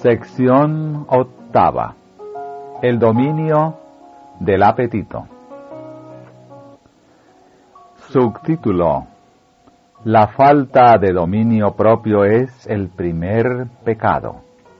Sección octava. El dominio del apetito. Subtítulo: La falta de dominio propio es el primer pecado.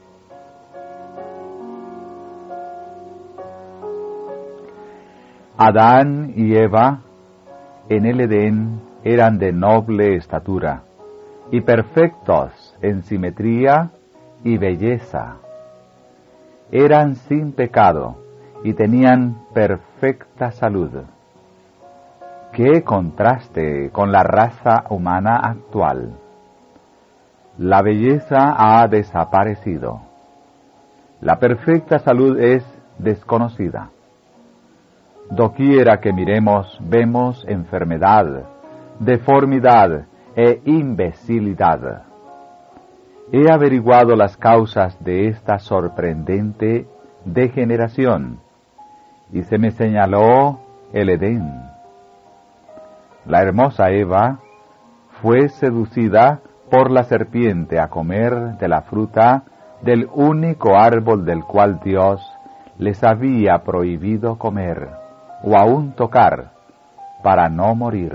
Adán y Eva en el Edén eran de noble estatura y perfectos en simetría y belleza. Eran sin pecado y tenían perfecta salud. ¡Qué contraste con la raza humana actual! La belleza ha desaparecido. La perfecta salud es desconocida. Doquiera que miremos, vemos enfermedad, deformidad e imbecilidad. He averiguado las causas de esta sorprendente degeneración y se me señaló el Edén. La hermosa Eva fue seducida por la serpiente a comer de la fruta del único árbol del cual Dios les había prohibido comer o aún tocar para no morir.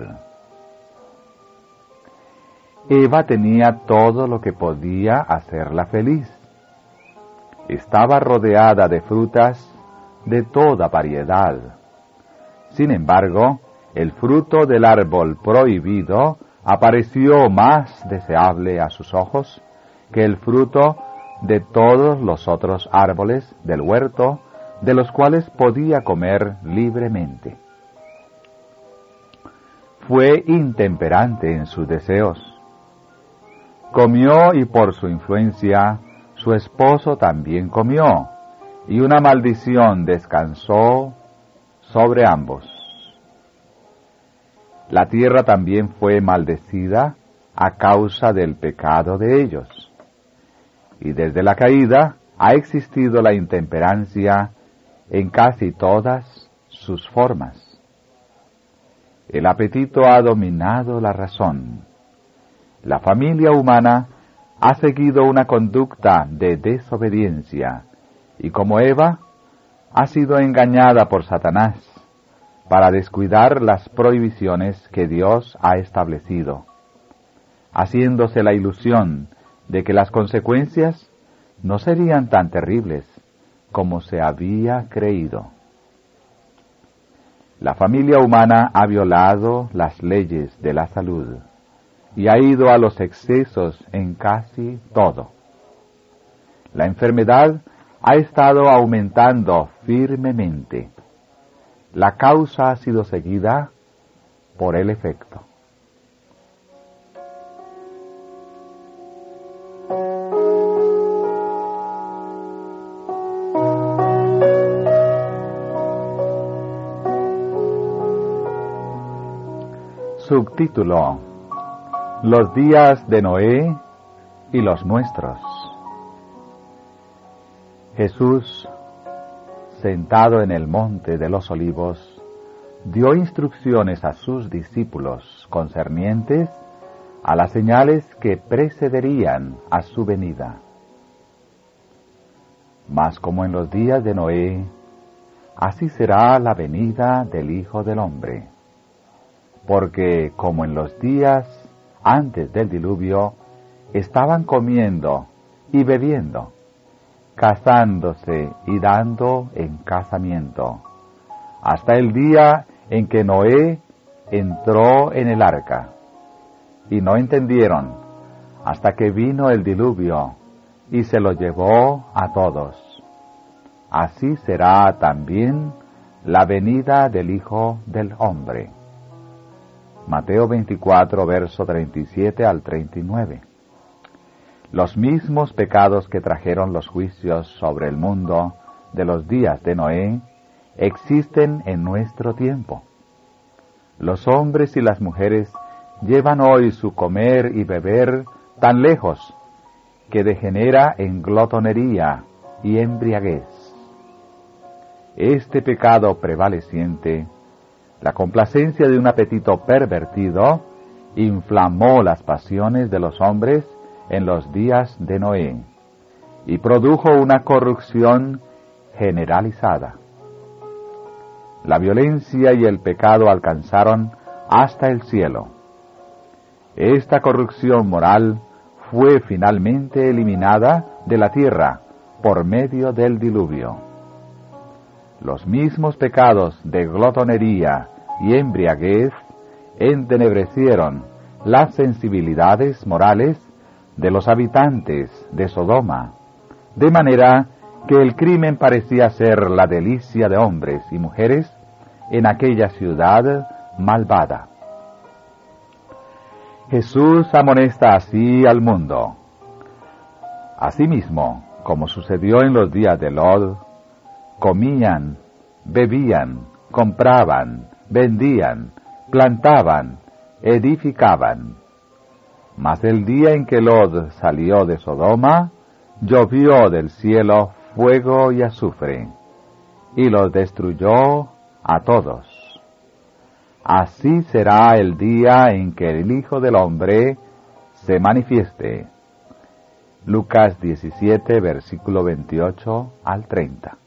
Eva tenía todo lo que podía hacerla feliz. Estaba rodeada de frutas de toda variedad. Sin embargo, el fruto del árbol prohibido apareció más deseable a sus ojos que el fruto de todos los otros árboles del huerto, de los cuales podía comer libremente. Fue intemperante en sus deseos. Comió y por su influencia su esposo también comió, y una maldición descansó sobre ambos. La tierra también fue maldecida a causa del pecado de ellos. Y desde la caída ha existido la intemperancia en casi todas sus formas. El apetito ha dominado la razón. La familia humana ha seguido una conducta de desobediencia y, como Eva, ha sido engañada por Satanás para descuidar las prohibiciones que Dios ha establecido, haciéndose la ilusión de que las consecuencias no serían tan terribles como se había creído. La familia humana ha violado las leyes de la salud y ha ido a los excesos en casi todo. La enfermedad ha estado aumentando firmemente. La causa ha sido seguida por el efecto. Subtítulo: Los días de Noé y los nuestros. Jesús, sentado en el monte de los Olivos, dio instrucciones a sus discípulos concernientes a las señales que precederían a su venida. Mas como en los días de Noé, así será la venida del Hijo del Hombre. Porque como en los días antes del diluvio, estaban comiendo y bebiendo, casándose y dando en casamiento, hasta el día en que Noé entró en el arca, y no entendieron hasta que vino el diluvio y se lo llevó a todos. Así será también la venida del Hijo del Hombre. Mateo 24, verso 37 al 39. Los mismos pecados que trajeron los juicios sobre el mundo de los días de Noé existen en nuestro tiempo. Los hombres y las mujeres llevan hoy su comer y beber tan lejos que degenera en glotonería y embriaguez. Este pecado prevaleciente, la complacencia de un apetito pervertido, inflamó las pasiones de los hombres en los días de Noé, y produjo una corrupción generalizada. La violencia y el pecado alcanzaron hasta el cielo. Esta corrupción moral fue finalmente eliminada de la tierra por medio del diluvio. Los mismos pecados de glotonería y embriaguez entenebrecieron las sensibilidades morales de los habitantes de Sodoma, de manera que el crimen parecía ser la delicia de hombres y mujeres en aquella ciudad malvada. Jesús amonesta así al mundo. Asimismo, como sucedió en los días de Lot, comían, bebían, compraban, vendían, plantaban, edificaban. Mas el día en que Lot salió de Sodoma, llovió del cielo fuego y azufre, y los destruyó a todos. Así será el día en que el Hijo del Hombre se manifieste. Lucas 17, versículo 28 al 30.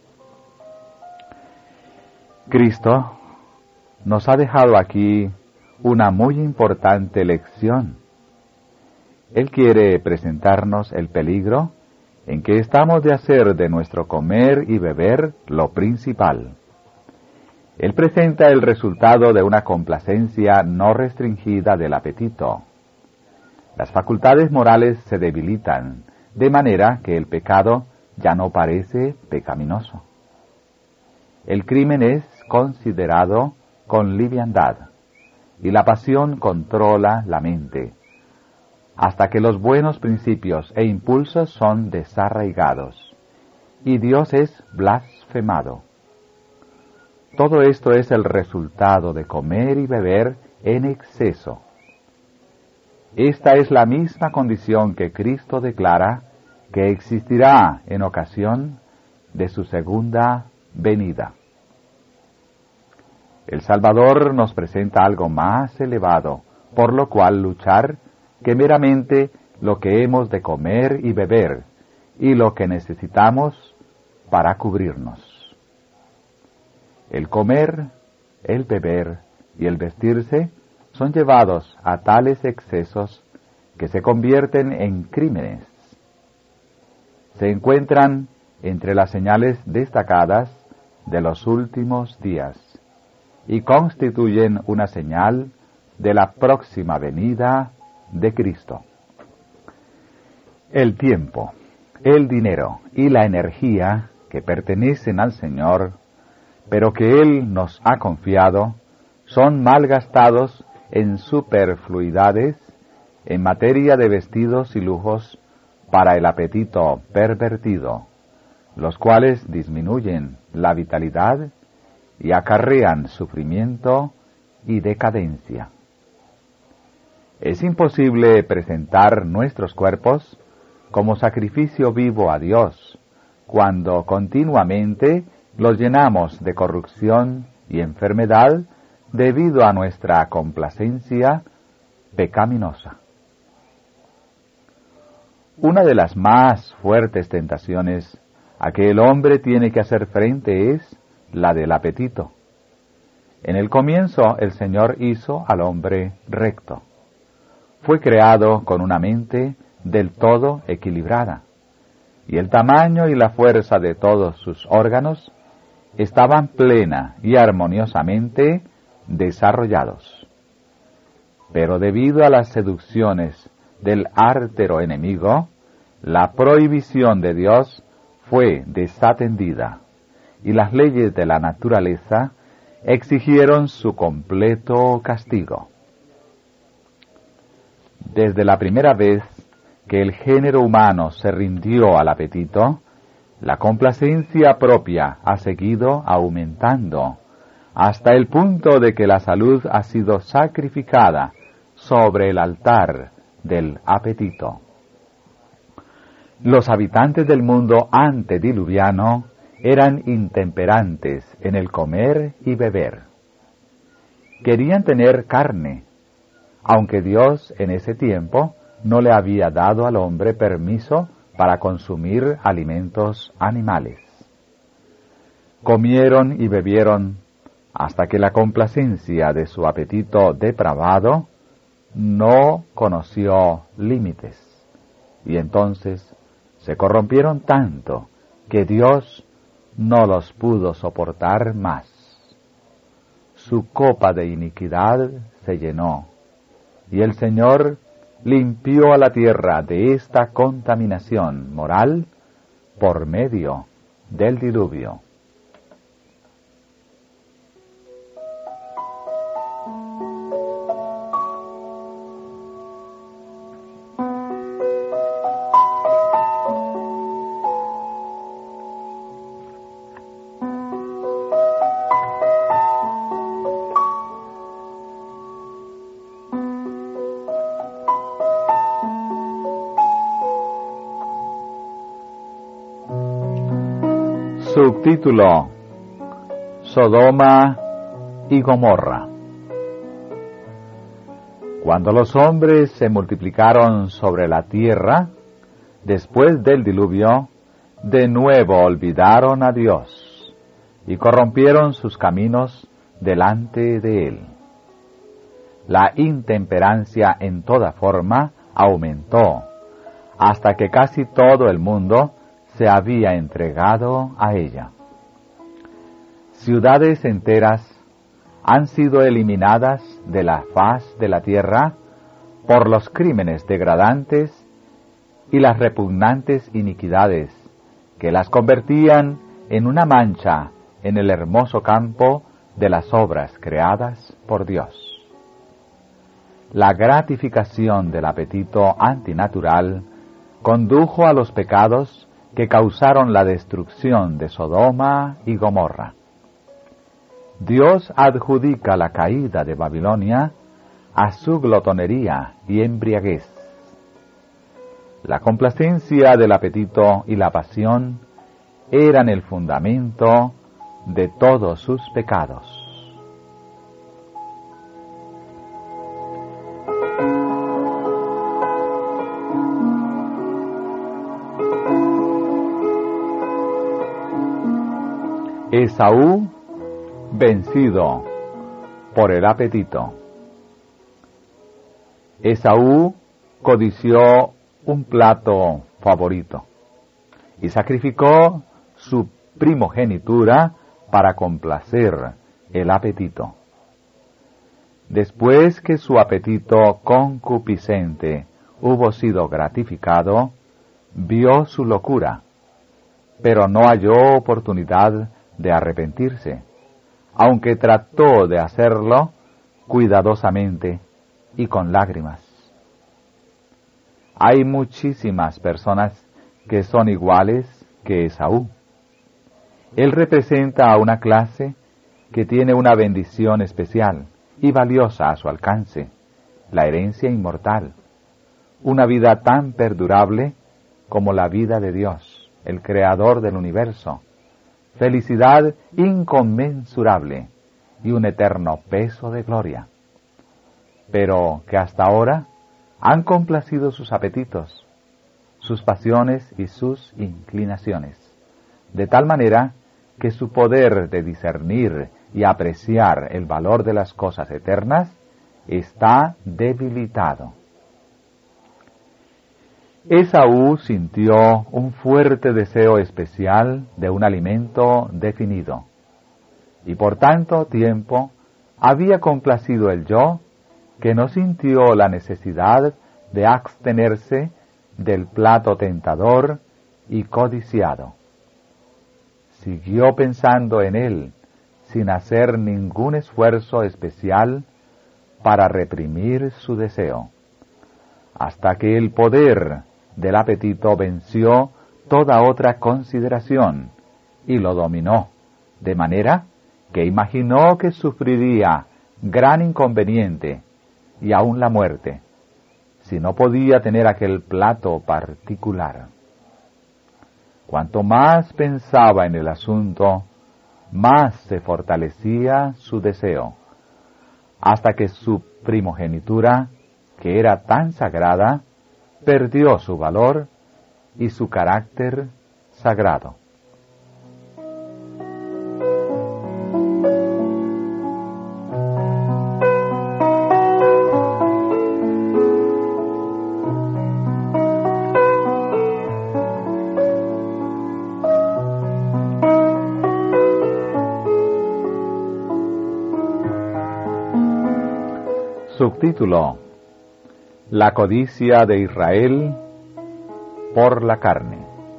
Cristo nos ha dejado aquí una muy importante lección. Él quiere presentarnos el peligro en que estamos de hacer de nuestro comer y beber lo principal. Él presenta el resultado de una complacencia no restringida del apetito. Las facultades morales se debilitan, de manera que el pecado ya no parece pecaminoso. El crimen es considerado con liviandad, y la pasión controla la mente, hasta que los buenos principios e impulsos son desarraigados, y Dios es blasfemado. Todo esto es el resultado de comer y beber en exceso. Esta es la misma condición que Cristo declara que existirá en ocasión de su segunda venida. El Salvador nos presenta algo más elevado, por lo cual luchar, que meramente lo que hemos de comer y beber, y lo que necesitamos para cubrirnos. El comer, el beber y el vestirse son llevados a tales excesos que se convierten en crímenes. Se encuentran entre las señales destacadas de los últimos días y constituyen una señal de la próxima venida de Cristo. El tiempo, el dinero y la energía que pertenecen al Señor, pero que Él nos ha confiado, son mal gastados en superfluidades, en materia de vestidos y lujos para el apetito pervertido, los cuales disminuyen la vitalidad y acarrean sufrimiento y decadencia. Es imposible presentar nuestros cuerpos como sacrificio vivo a Dios, cuando continuamente los llenamos de corrupción y enfermedad debido a nuestra complacencia pecaminosa. Una de las más fuertes tentaciones a que el hombre tiene que hacer frente es la del apetito. En el comienzo el Señor hizo al hombre recto. Fue creado con una mente del todo equilibrada, y el tamaño y la fuerza de todos sus órganos estaban plena y armoniosamente desarrollados. Pero debido a las seducciones del ártero enemigo, la prohibición de Dios fue desatendida, y las leyes de la naturaleza exigieron su completo castigo. Desde la primera vez que el género humano se rindió al apetito, la complacencia propia ha seguido aumentando, hasta el punto de que la salud ha sido sacrificada sobre el altar del apetito. Los habitantes del mundo antediluviano eran intemperantes en el comer y beber. Querían tener carne, aunque Dios en ese tiempo no le había dado al hombre permiso para consumir alimentos animales. Comieron y bebieron hasta que la complacencia de su apetito depravado no conoció límites, y entonces se corrompieron tanto que Dios no los pudo soportar más. Su copa de iniquidad se llenó, y el Señor limpió a la tierra de esta contaminación moral por medio del diluvio. Subtítulo: Sodoma y Gomorra. Cuando los hombres se multiplicaron sobre la tierra, después del diluvio, de nuevo olvidaron a Dios y corrompieron sus caminos delante de Él. La intemperancia en toda forma aumentó, hasta que casi todo el mundo se había entregado a ella. Ciudades enteras han sido eliminadas de la faz de la tierra por los crímenes degradantes y las repugnantes iniquidades que las convertían en una mancha en el hermoso campo de las obras creadas por Dios. La gratificación del apetito antinatural condujo a los pecados que causaron la destrucción de Sodoma y Gomorra. Dios adjudica la caída de Babilonia a su glotonería y embriaguez. La complacencia del apetito y la pasión eran el fundamento de todos sus pecados. Esaú vencido por el apetito. Esaú codició un plato favorito y sacrificó su primogenitura para complacer el apetito. Después que su apetito concupiscente hubo sido gratificado, vio su locura, pero no halló oportunidad de arrepentirse, aunque trató de hacerlo cuidadosamente y con lágrimas. Hay muchísimas personas que son iguales que Esaú. Él representa a una clase que tiene una bendición especial y valiosa a su alcance, la herencia inmortal, una vida tan perdurable como la vida de Dios, el Creador del universo, felicidad inconmensurable y un eterno peso de gloria, pero que hasta ahora han complacido sus apetitos, sus pasiones y sus inclinaciones, de tal manera que su poder de discernir y apreciar el valor de las cosas eternas está debilitado. Esaú sintió un fuerte deseo especial de un alimento definido, y por tanto tiempo había complacido el yo, que no sintió la necesidad de abstenerse del plato tentador y codiciado. Siguió pensando en él, sin hacer ningún esfuerzo especial para reprimir su deseo, hasta que el poder del apetito venció toda otra consideración y lo dominó, de manera que imaginó que sufriría gran inconveniente y aún la muerte, si no podía tener aquel plato particular. Cuanto más pensaba en el asunto, más se fortalecía su deseo, hasta que su primogenitura, que era tan sagrada, perdió su valor y su carácter sagrado. Subtítulo: La codicia de Israel por la carne.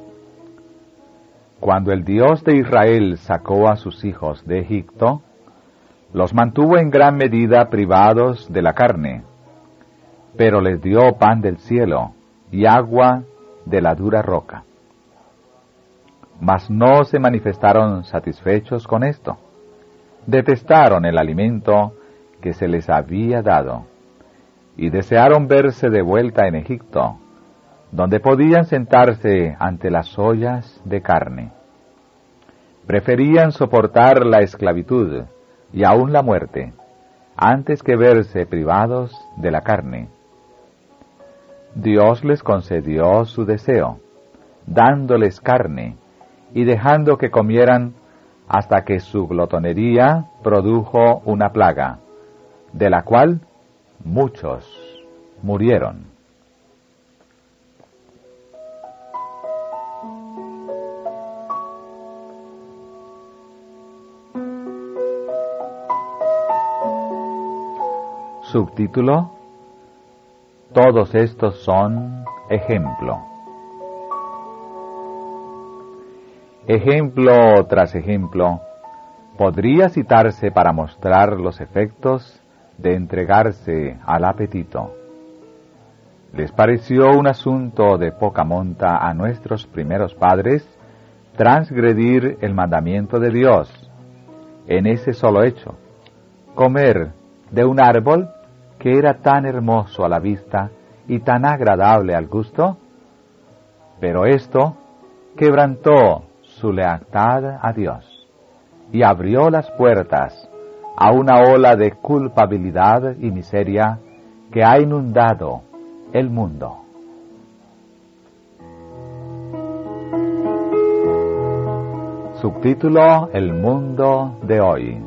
Cuando el Dios de Israel sacó a sus hijos de Egipto, los mantuvo en gran medida privados de la carne, pero les dio pan del cielo y agua de la dura roca. Mas no se manifestaron satisfechos con esto. Detestaron el alimento que se les había dado, y desearon verse de vuelta en Egipto, donde podían sentarse ante las ollas de carne. Preferían soportar la esclavitud y aún la muerte, antes que verse privados de la carne. Dios les concedió su deseo, dándoles carne, y dejando que comieran hasta que su glotonería produjo una plaga, de la cual muchos murieron. Subtítulo: Todos estos son ejemplo. Ejemplo tras ejemplo podría citarse para mostrar los efectos de entregarse al apetito. Les pareció un asunto de poca monta a nuestros primeros padres transgredir el mandamiento de Dios en ese solo hecho, comer de un árbol que era tan hermoso a la vista y tan agradable al gusto. Pero esto quebrantó su lealtad a Dios y abrió las puertas a una ola de culpabilidad y miseria que ha inundado el mundo. Subtítulo: El mundo de hoy.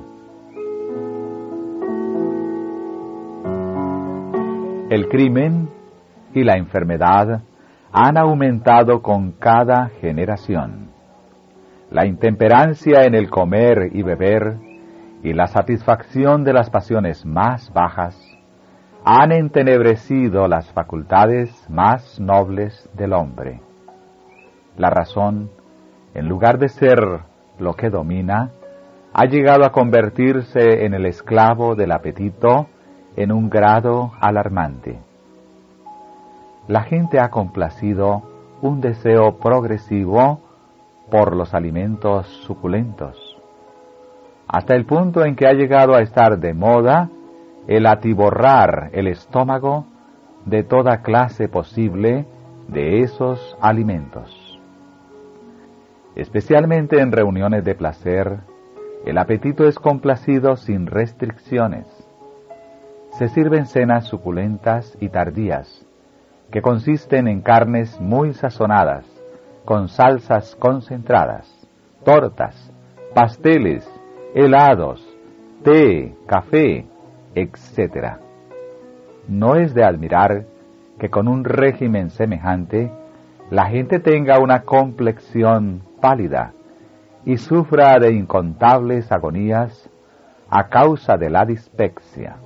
El crimen y la enfermedad han aumentado con cada generación. La intemperancia en el comer y beber y la satisfacción de las pasiones más bajas han entenebrecido las facultades más nobles del hombre. La razón, en lugar de ser lo que domina, ha llegado a convertirse en el esclavo del apetito en un grado alarmante. La gente ha complacido un deseo progresivo por los alimentos suculentos, hasta el punto en que ha llegado a estar de moda el atiborrar el estómago de toda clase posible de esos alimentos. Especialmente en reuniones de placer, el apetito es complacido sin restricciones. Se sirven cenas suculentas y tardías, que consisten en carnes muy sazonadas, con salsas concentradas, tortas, pasteles, helados, té, café, etc. No es de admirar que con un régimen semejante la gente tenga una complexión pálida y sufra de incontables agonías a causa de la dispepsia.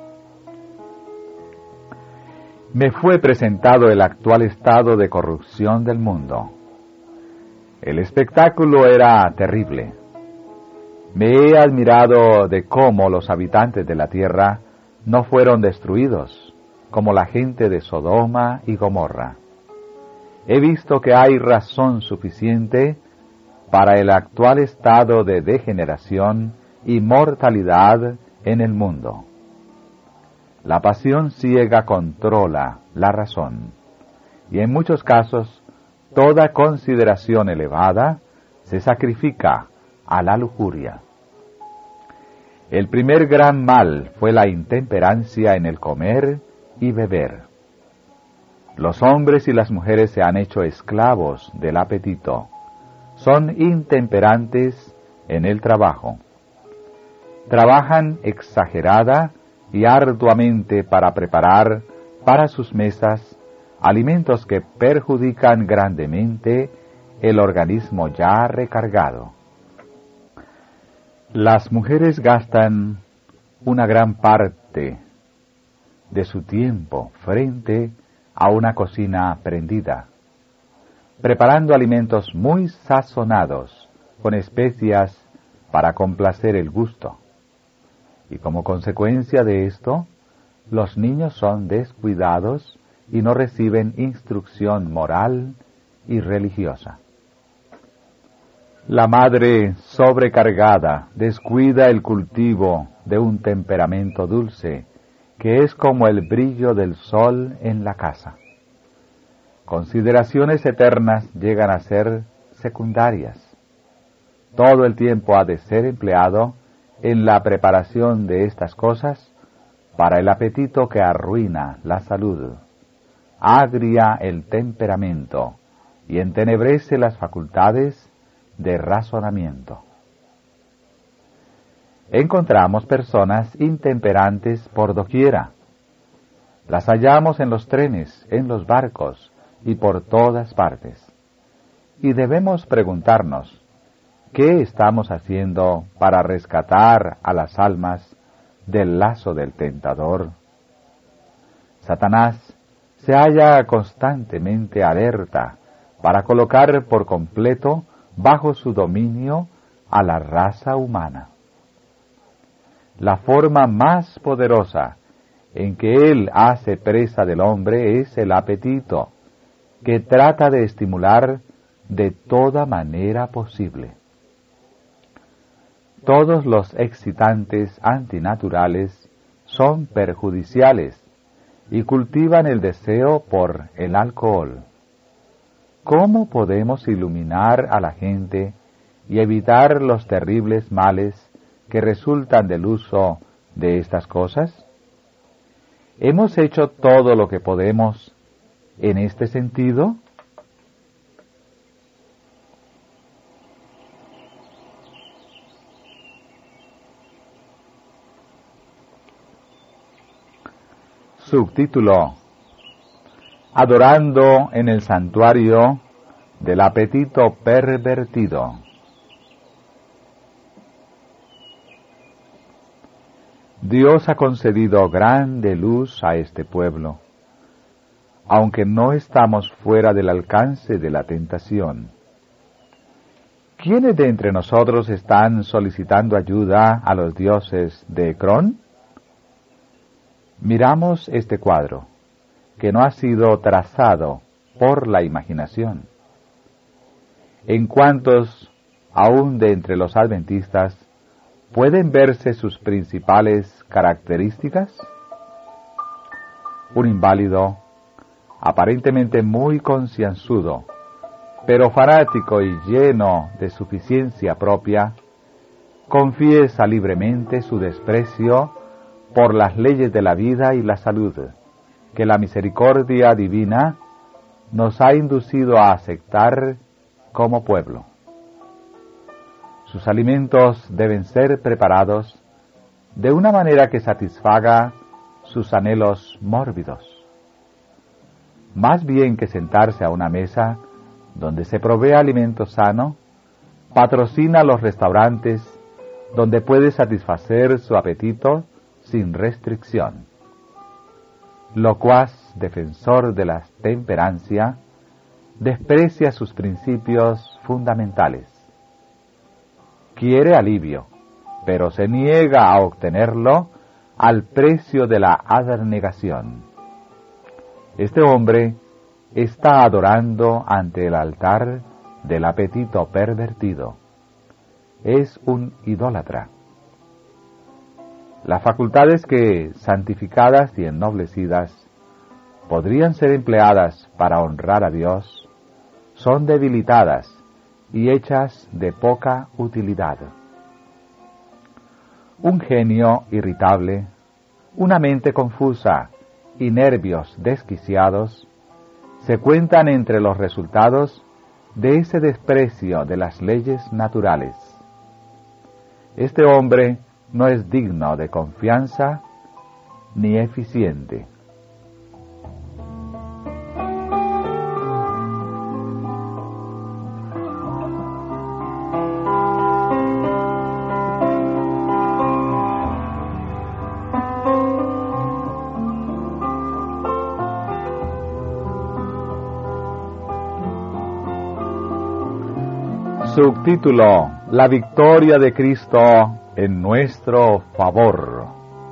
Me fue presentado el actual estado de corrupción del mundo. El espectáculo era terrible. Me he admirado de cómo los habitantes de la tierra no fueron destruidos, como la gente de Sodoma y Gomorra. He visto que hay razón suficiente para el actual estado de degeneración y mortalidad en el mundo. La pasión ciega controla la razón, y en muchos casos toda consideración elevada se sacrifica a la lujuria. El primer gran mal fue la intemperancia en el comer y beber. Los hombres y las mujeres se han hecho esclavos del apetito. Son intemperantes en el trabajo. Trabajan exagerada y arduamente para preparar para sus mesas alimentos que perjudican grandemente el organismo ya recargado. Las mujeres gastan una gran parte de su tiempo frente a una cocina prendida, preparando alimentos muy sazonados con especias para complacer el gusto. Y como consecuencia de esto, los niños son descuidados y no reciben instrucción moral y religiosa. La madre sobrecargada descuida el cultivo de un temperamento dulce, que es como el brillo del sol en la casa. Consideraciones eternas llegan a ser secundarias. Todo el tiempo ha de ser empleado en la preparación de estas cosas para el apetito que arruina la salud, agria el temperamento y entenebrece las facultades de razonamiento. Encontramos personas intemperantes por doquiera. Las hallamos en los trenes, en los barcos y por todas partes. Y debemos preguntarnos, ¿qué estamos haciendo para rescatar a las almas del lazo del tentador? Satanás se halla constantemente alerta para colocar por completo bajo su dominio a la raza humana. La forma más poderosa en que él hace presa del hombre es el apetito, que trata de estimular de toda manera posible. Todos los excitantes antinaturales son perjudiciales y cultivan el deseo por el alcohol. ¿Cómo podemos iluminar a la gente y evitar los terribles males que resultan del uso de estas cosas? ¿Hemos hecho todo lo que podemos en este sentido? Subtítulo: Adorando en el santuario del apetito pervertido. Dios ha concedido grande luz a este pueblo, aunque no estamos fuera del alcance de la tentación. ¿Quiénes de entre nosotros están solicitando ayuda a los dioses de Ecrón? Miramos este cuadro, que no ha sido trazado por la imaginación. ¿En cuántos, aún de entre los adventistas, pueden verse sus principales características? Un inválido, aparentemente muy concienzudo, pero fanático y lleno de suficiencia propia, confiesa libremente su desprecio por las leyes de la vida y la salud, que la misericordia divina nos ha inducido a aceptar como pueblo. Sus alimentos deben ser preparados de una manera que satisfaga sus anhelos mórbidos. Más bien que sentarse a una mesa donde se provee alimento sano, patrocina los restaurantes donde puede satisfacer su apetito sin restricción. Locuaz, defensor de la temperancia, desprecia sus principios fundamentales. Quiere alivio, pero se niega a obtenerlo al precio de la abnegación. Este hombre está adorando ante el altar del apetito pervertido. Es un idólatra. Las facultades que, santificadas y ennoblecidas, podrían ser empleadas para honrar a Dios, son debilitadas y hechas de poca utilidad. Un genio irritable, una mente confusa y nervios desquiciados se cuentan entre los resultados de ese desprecio de las leyes naturales. Este hombre no es digno de confianza ni eficiente. Subtítulo: La victoria de Cristo en nuestro favor.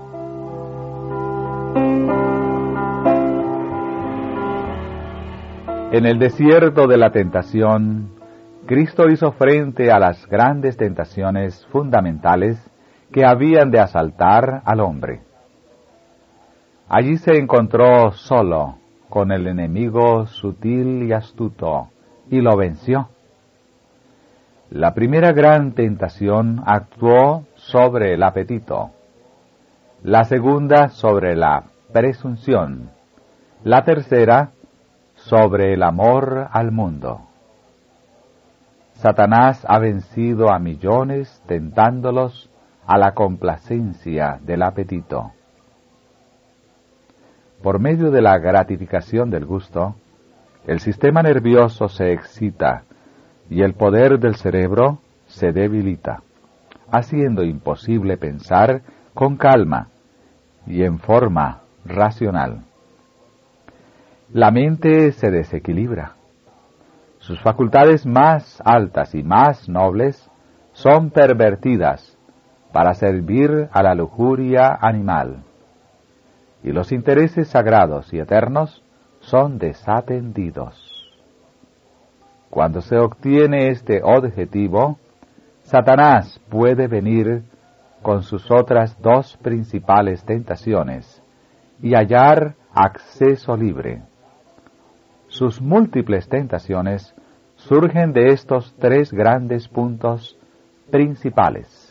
En el desierto de la tentación, Cristo hizo frente a las grandes tentaciones fundamentales que habían de asaltar al hombre. Allí se encontró solo con el enemigo sutil y astuto, y lo venció. La primera gran tentación actuó sobre el apetito, la segunda sobre la presunción, la tercera sobre el amor al mundo. Satanás ha vencido a millones tentándolos a la complacencia del apetito. Por medio de la gratificación del gusto, el sistema nervioso se excita y el poder del cerebro se debilita, haciendo imposible pensar con calma y en forma racional. La mente se desequilibra. Sus facultades más altas y más nobles son pervertidas para servir a la lujuria animal, y los intereses sagrados y eternos son desatendidos. Cuando se obtiene este objetivo, Satanás puede venir con sus otras dos principales tentaciones y hallar acceso libre. Sus múltiples tentaciones surgen de estos tres grandes puntos principales.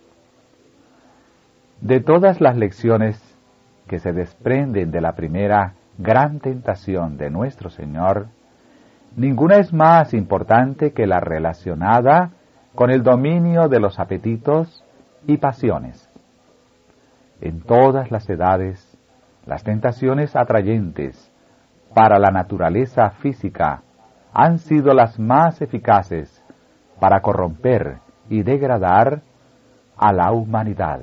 De todas las lecciones que se desprenden de la primera gran tentación de nuestro Señor, ninguna es más importante que la relacionada con el dominio de los apetitos y pasiones. En todas las edades, las tentaciones atrayentes para la naturaleza física han sido las más eficaces para corromper y degradar a la humanidad.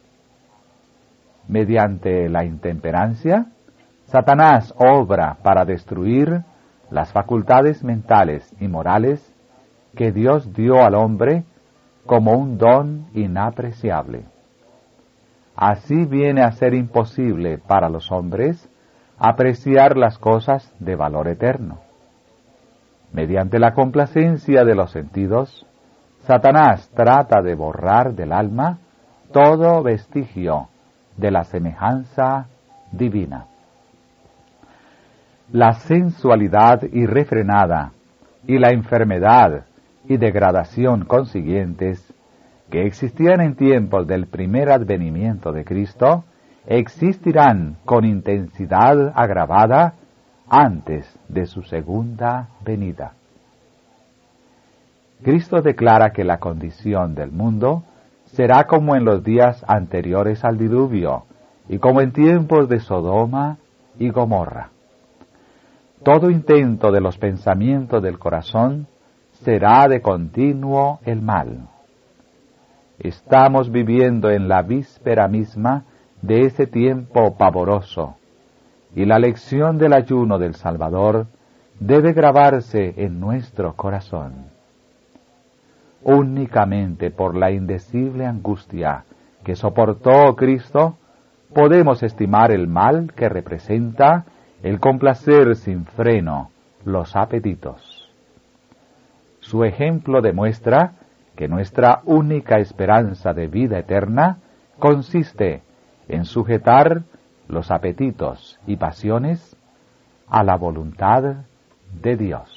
Mediante la intemperancia, Satanás obra para destruir las facultades mentales y morales que Dios dio al hombre como un don inapreciable. Así viene a ser imposible para los hombres apreciar las cosas de valor eterno. Mediante la complacencia de los sentidos, Satanás trata de borrar del alma todo vestigio de la semejanza divina. La sensualidad irrefrenada y la enfermedad y degradación consiguientes que existían en tiempos del primer advenimiento de Cristo existirán con intensidad agravada antes de su segunda venida. Cristo declara que la condición del mundo será como en los días anteriores al diluvio y como en tiempos de Sodoma y Gomorra. Todo intento de los pensamientos del corazón será de continuo el mal. Estamos viviendo en la víspera misma de ese tiempo pavoroso, y la lección del ayuno del Salvador debe grabarse en nuestro corazón. Únicamente por la indecible angustia que soportó Cristo, podemos estimar el mal que representa el complacer sin freno los apetitos. Su ejemplo demuestra que nuestra única esperanza de vida eterna consiste en sujetar los apetitos y pasiones a la voluntad de Dios.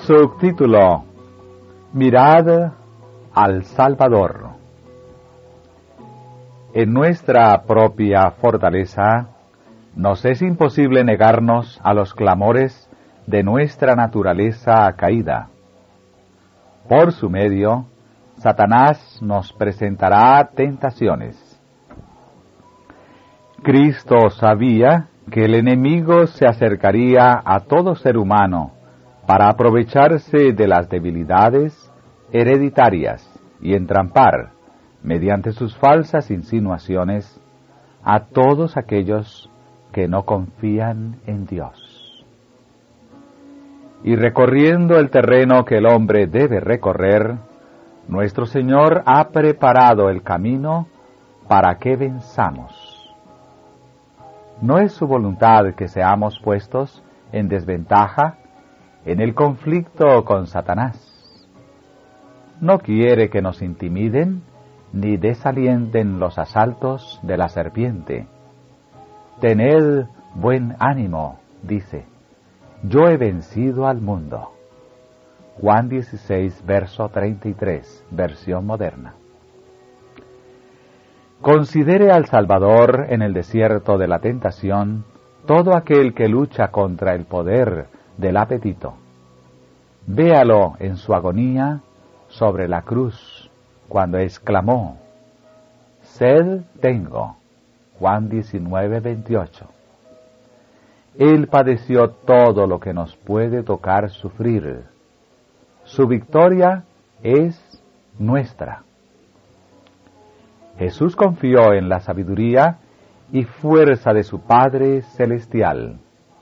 Subtítulo: Mirad al Salvador. En nuestra propia fortaleza nos es imposible negarnos a los clamores de nuestra naturaleza caída. Por su medio, Satanás nos presentará tentaciones. Cristo sabía que el enemigo se acercaría a todo ser humano para aprovecharse de las debilidades hereditarias y entrampar, mediante sus falsas insinuaciones, a todos aquellos que no confían en Dios. Y recorriendo el terreno que el hombre debe recorrer, nuestro Señor ha preparado el camino para que venzamos. No es su voluntad que seamos puestos en desventaja en el conflicto con Satanás. No quiere que nos intimiden ni desalienten los asaltos de la serpiente. Tened buen ánimo, dice, yo he vencido al mundo. Juan 16, verso 33, versión moderna. Considere al Salvador en el desierto de la tentación todo aquel que lucha contra el poder del apetito. Véalo en su agonía sobre la cruz, cuando exclamó, «Sed tengo», Juan 19, 28. Él padeció todo lo que nos puede tocar sufrir. Su victoria es nuestra. Jesús confió en la sabiduría y fuerza de su Padre Celestial.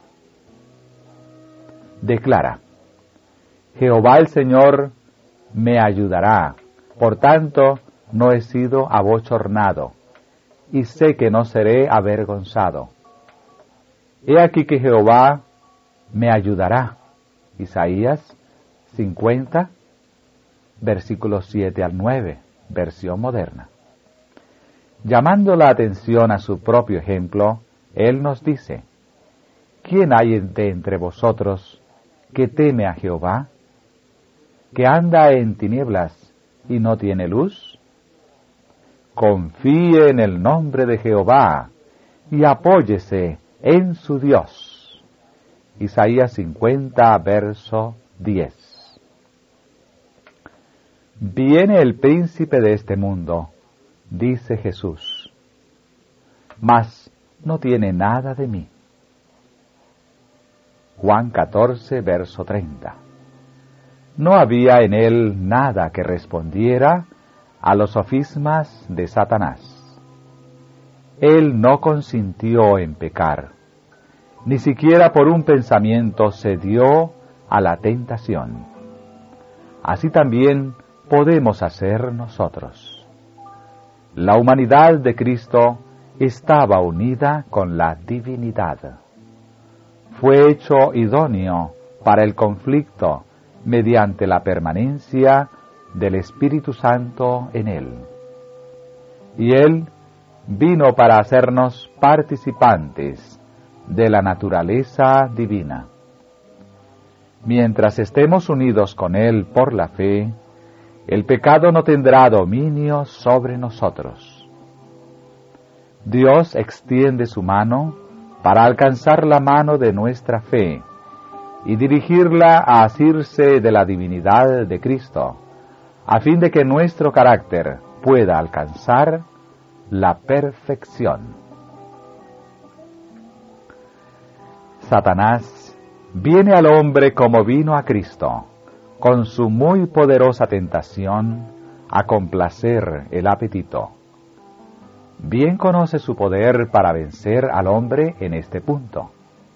Declara, Jehová el Señor me ayudará, por tanto no he sido abochornado, y sé que no seré avergonzado. He aquí que Jehová me ayudará. Isaías 50, versículos 7 al 9, versión moderna. Llamando la atención a su propio ejemplo, Él nos dice, ¿quién hay de entre vosotros que teme a Jehová, que anda en tinieblas y no tiene luz? Confíe en el nombre de Jehová y apóyese en su Dios. Isaías 50, verso 10. Viene el príncipe de este mundo, dice Jesús, mas no tiene nada de mí. Juan 14, verso 30. No había en él nada que respondiera a los sofismas de Satanás. Él no consintió en pecar, ni siquiera por un pensamiento cedió a la tentación. Así también podemos hacer nosotros. La humanidad de Cristo estaba unida con la divinidad. Fue hecho idóneo para el conflicto mediante la permanencia del Espíritu Santo en él. Y él vino para hacernos participantes de la naturaleza divina. Mientras estemos unidos con él por la fe, el pecado no tendrá dominio sobre nosotros. Dios extiende su mano para alcanzar la mano de nuestra fe y dirigirla a asirse de la divinidad de Cristo, a fin de que nuestro carácter pueda alcanzar la perfección. Satanás viene al hombre como vino a Cristo, con su muy poderosa tentación a complacer el apetito. Bien conoce su poder para vencer al hombre en este punto.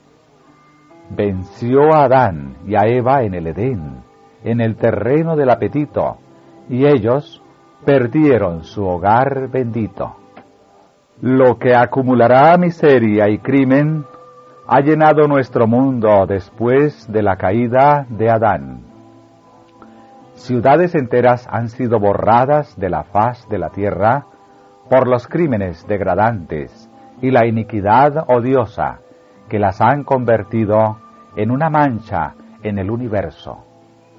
Venció a Adán y a Eva en el Edén, en el terreno del apetito, y ellos perdieron su hogar bendito. Lo que acumulará miseria y crimen ha llenado nuestro mundo después de la caída de Adán. Ciudades enteras han sido borradas de la faz de la tierra por los crímenes degradantes y la iniquidad odiosa que las han convertido en una mancha en el universo.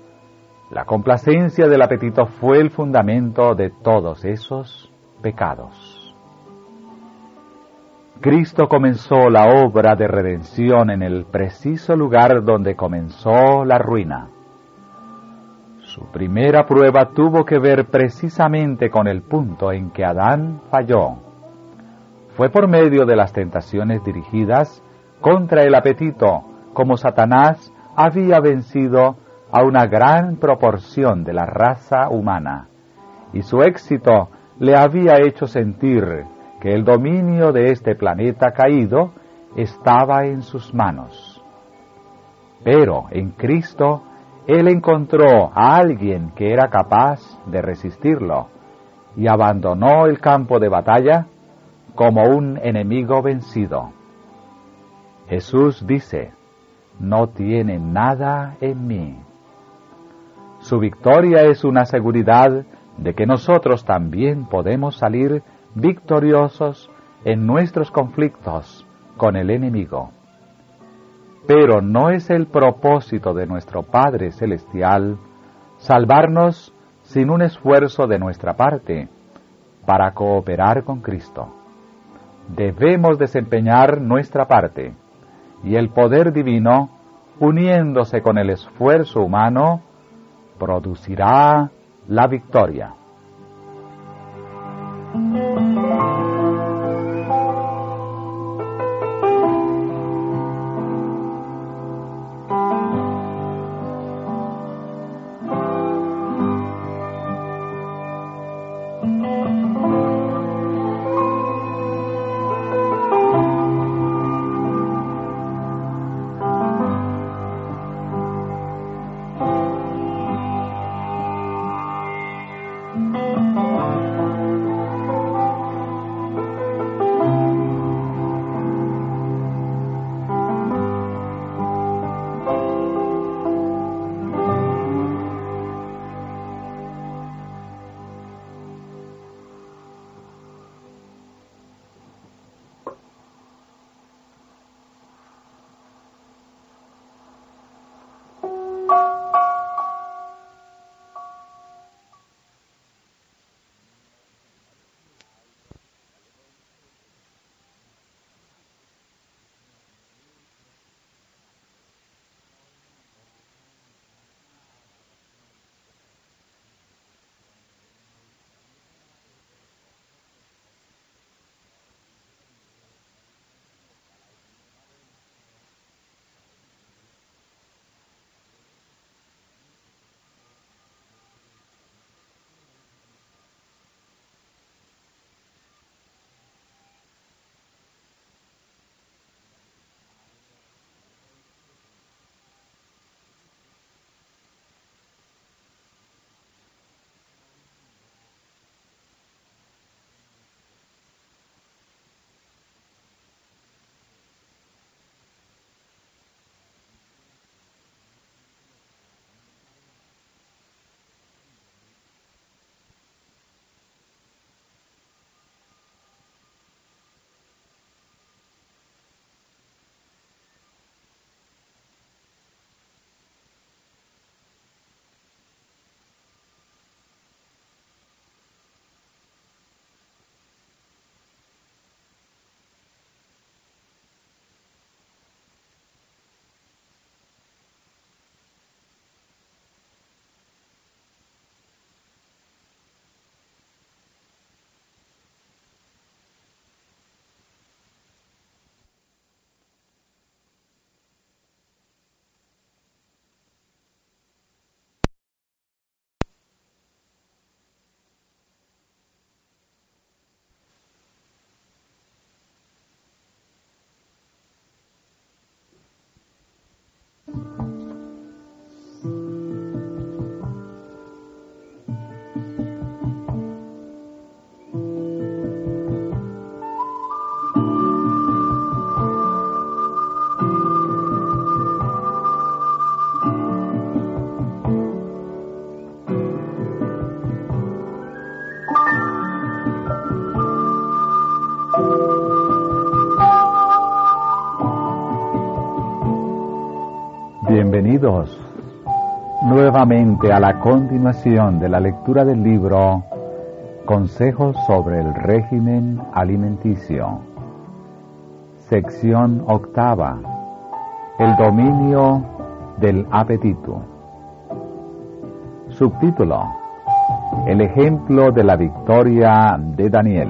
La complacencia del apetito fue el fundamento de todos esos pecados. Cristo comenzó la obra de redención en el preciso lugar donde comenzó la ruina. Su primera prueba tuvo que ver precisamente con el punto en que Adán falló. Fue por medio de las tentaciones dirigidas contra el apetito, como Satanás había vencido a una gran proporción de la raza humana, y su éxito le había hecho sentir que el dominio de este planeta caído estaba en sus manos. Pero en Cristo, Él encontró a alguien que era capaz de resistirlo, y abandonó el campo de batalla como un enemigo vencido. Jesús dice: no tiene nada en mí. Su victoria es una seguridad de que nosotros también podemos salir victoriosos en nuestros conflictos con el enemigo. Pero no es el propósito de nuestro Padre Celestial salvarnos sin un esfuerzo de nuestra parte para cooperar con Cristo. Debemos desempeñar nuestra parte, y el poder divino, uniéndose con el esfuerzo humano, producirá la victoria. Bienvenidos, nuevamente a la continuación de la lectura del libro Consejos sobre el régimen alimenticio. Sección octava. El dominio del apetito. Subtítulo: El ejemplo de la victoria de Daniel.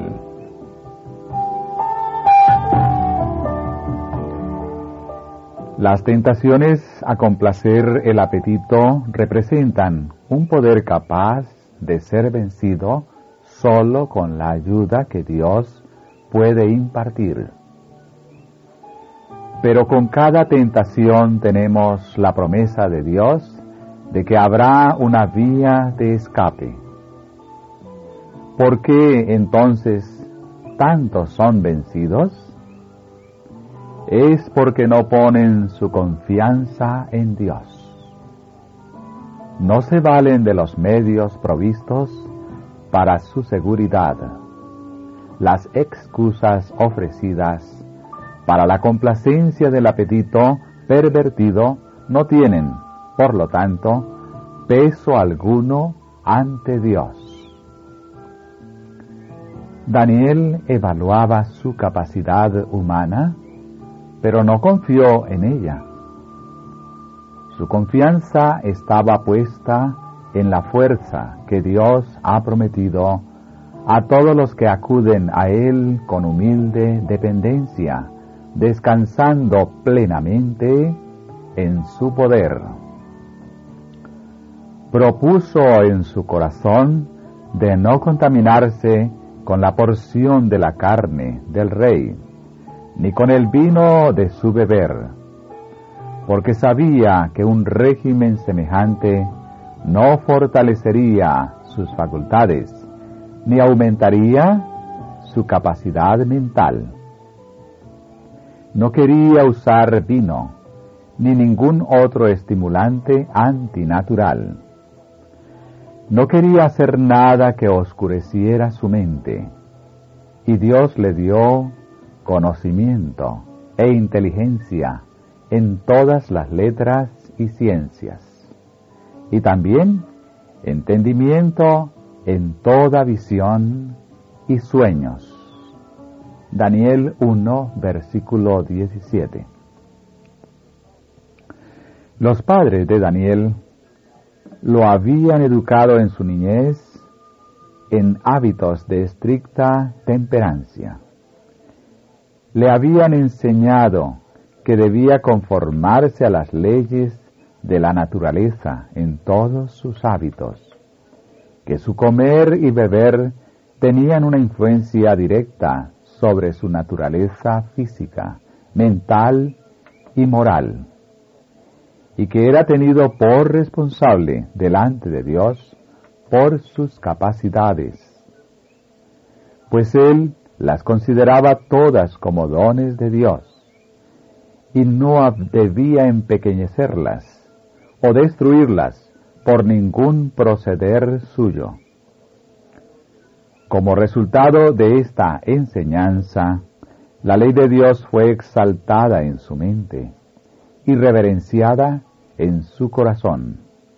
Las tentaciones a complacer el apetito representan un poder capaz de ser vencido solo con la ayuda que Dios puede impartir. Pero con cada tentación tenemos la promesa de Dios de que habrá una vía de escape. ¿Por qué entonces tantos son vencidos? Es porque no ponen su confianza en Dios. No se valen de los medios provistos para su seguridad. Las excusas ofrecidas para la complacencia del apetito pervertido no tienen, por lo tanto, peso alguno ante Dios. Daniel evaluaba su capacidad humana, pero no confió en ella. Su confianza estaba puesta en la fuerza que Dios ha prometido a todos los que acuden a Él con humilde dependencia, descansando plenamente en su poder. Propuso en su corazón de no contaminarse con la porción de la carne del rey, ni con el vino de su beber, porque sabía que un régimen semejante no fortalecería sus facultades, ni aumentaría su capacidad mental. No quería usar vino, ni ningún otro estimulante antinatural. No quería hacer nada que oscureciera su mente, y Dios le dio conocimiento e inteligencia en todas las letras y ciencias, y también entendimiento en toda visión y sueños. Daniel 1, versículo 17. Los padres de Daniel lo habían educado en su niñez en hábitos de estricta temperancia. Le habían enseñado que debía conformarse a las leyes de la naturaleza en todos sus hábitos, que su comer y beber tenían una influencia directa sobre su naturaleza física, mental y moral, y que era tenido por responsable delante de Dios por sus capacidades, pues Él las consideraba todas como dones de Dios, y no debía empequeñecerlas o destruirlas por ningún proceder suyo. Como resultado de esta enseñanza, la ley de Dios fue exaltada en su mente y reverenciada en su corazón.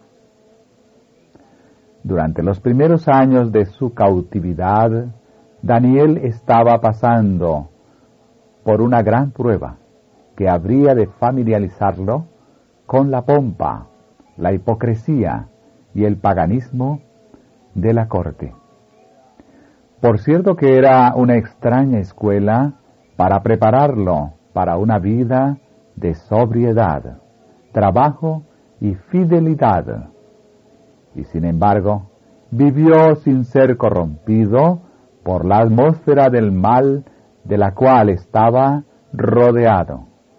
Durante los primeros años de su cautividad, Daniel estaba pasando por una gran prueba que habría de familiarizarlo con la pompa, la hipocresía y el paganismo de la corte. Por cierto que era una extraña escuela para prepararlo para una vida de sobriedad, trabajo y fidelidad. Y sin embargo, vivió sin ser corrompido por la atmósfera del mal de la cual estaba rodeado.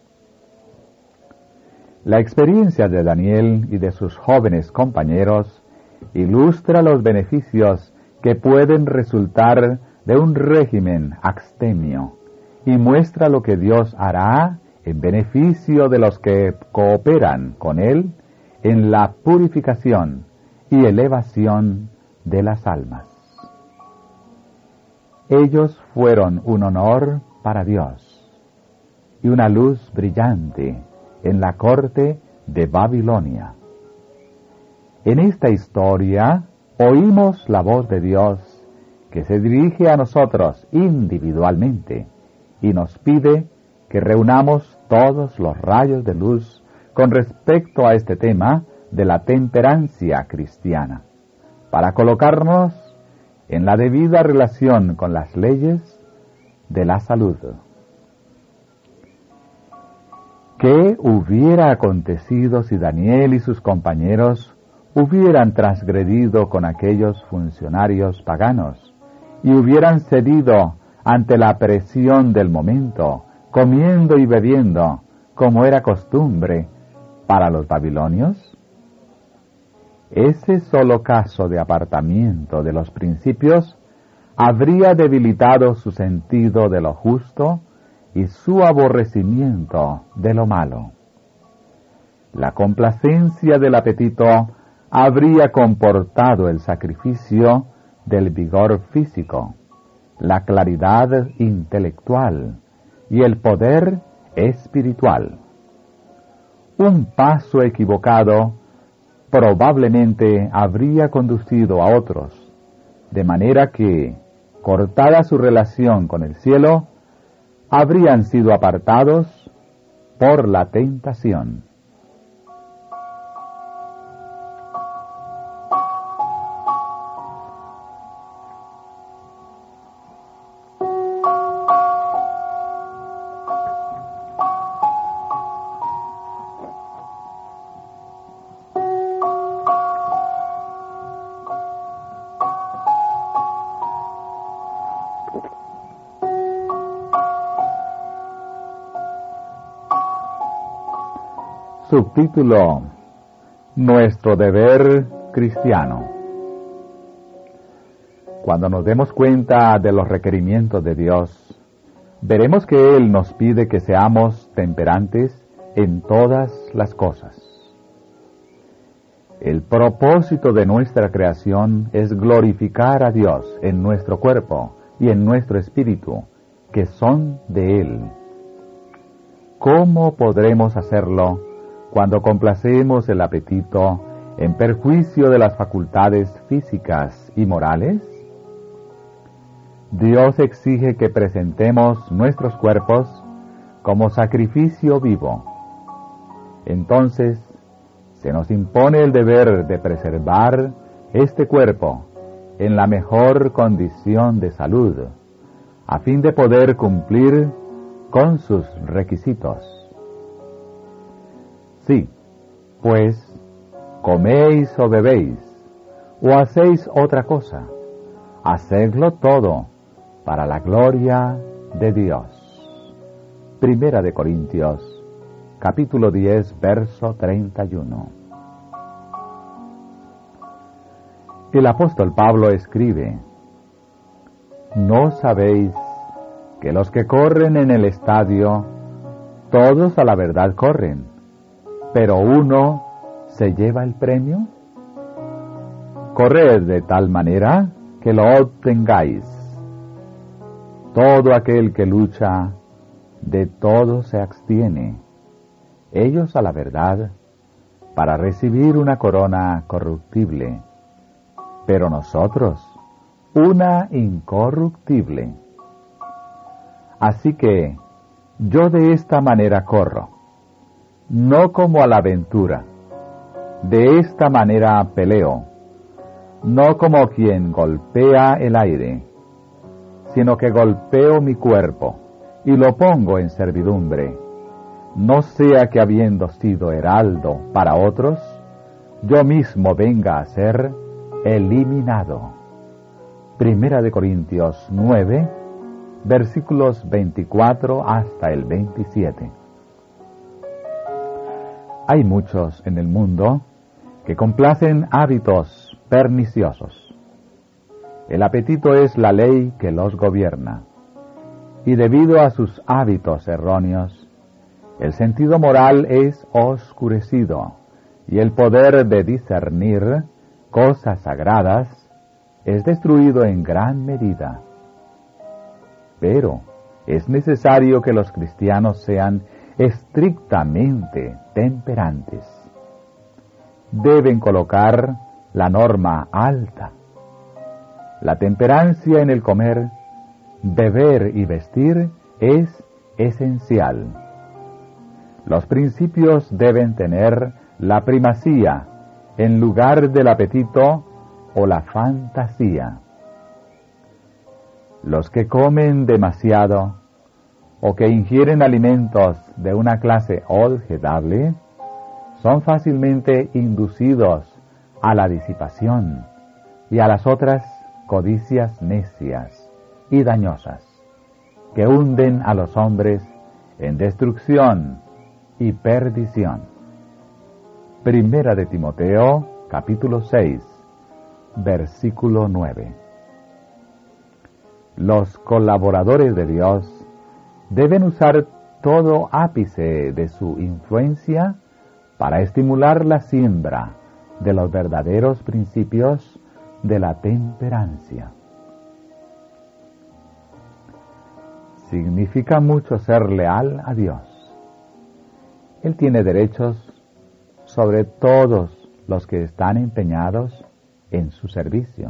La experiencia de Daniel y de sus jóvenes compañeros ilustra los beneficios que pueden resultar de un régimen abstemio y muestra lo que Dios hará en beneficio de los que cooperan con Él en la purificación y elevación de las almas. Ellos fueron un honor para Dios y una luz brillante en la corte de Babilonia. En esta historia oímos la voz de Dios que se dirige a nosotros individualmente y nos pide que reunamos todos los rayos de luz con respecto a este tema de la temperancia cristiana, para colocarnos en la debida relación con las leyes de la salud. ¿Qué hubiera acontecido si Daniel y sus compañeros hubieran transgredido con aquellos funcionarios paganos y hubieran cedido ante la presión del momento, comiendo y bebiendo, como era costumbre para los babilonios? Ese solo caso de apartamiento de los principios habría debilitado su sentido de lo justo y su aborrecimiento de lo malo. La complacencia del apetito habría comportado el sacrificio del vigor físico, la claridad intelectual y el poder espiritual. Un paso equivocado probablemente habría conducido a otros, de manera que, cortada su relación con el cielo, habrían sido apartados por la tentación. Subtítulo: Nuestro deber cristiano. Cuando nos demos cuenta de los requerimientos de Dios, veremos que Él nos pide que seamos temperantes en todas las cosas. El propósito de nuestra creación es glorificar a Dios en nuestro cuerpo y en nuestro espíritu, que son de Él. ¿Cómo podremos hacerlo cuando complacemos el apetito en perjuicio de las facultades físicas y morales? Dios exige que presentemos nuestros cuerpos como sacrificio vivo. Entonces, se nos impone el deber de preservar este cuerpo en la mejor condición de salud, a fin de poder cumplir con sus requisitos. Sí, pues, coméis o bebéis, o hacéis otra cosa, hacedlo todo para la gloria de Dios. Primera de Corintios, capítulo 10, verso 31. El apóstol Pablo escribe: ¿No sabéis que los que corren en el estadio, todos a la verdad corren, pero uno se lleva el premio? Corred de tal manera que lo obtengáis. Todo aquel que lucha, de todo se abstiene, ellos a la verdad, para recibir una corona corruptible, pero nosotros una incorruptible. Así que yo de esta manera corro, no como a la aventura, de esta manera peleo, no como quien golpea el aire, sino que golpeo mi cuerpo y lo pongo en servidumbre, no sea que habiendo sido heraldo para otros, yo mismo venga a ser eliminado. Primera de Corintios 9, versículos 24 hasta el 27. Hay muchos en el mundo que complacen hábitos perniciosos. El apetito es la ley que los gobierna, y debido a sus hábitos erróneos, el sentido moral es oscurecido, y el poder de discernir cosas sagradas es destruido en gran medida. Pero es necesario que los cristianos sean estrictamente temperantes. deben colocar la norma alta. La temperancia en el comer, beber y vestir es esencial. Los principios deben tener la primacía en lugar del apetito o la fantasía. Los que comen demasiado o que ingieren alimentos de una clase objetable son fácilmente inducidos a la disipación y a las otras codicias necias y dañosas que hunden a los hombres en destrucción y perdición. Primera de Timoteo, capítulo 6, versículo 9. Los colaboradores de Dios deben usar todo ápice de su influencia para estimular la siembra de los verdaderos principios de la temperancia. Significa mucho ser leal a Dios. Él tiene derechos sobre todos los que están empeñados en su servicio.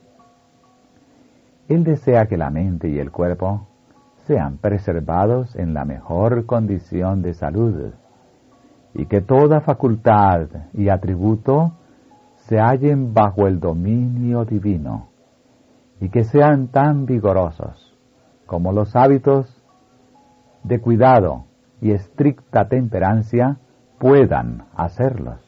Él desea que la mente y el cuerpo sean preservados en la mejor condición de salud y que toda facultad y atributo se hallen bajo el dominio divino y que sean tan vigorosos como los hábitos de cuidado y estricta temperancia puedan hacerlos.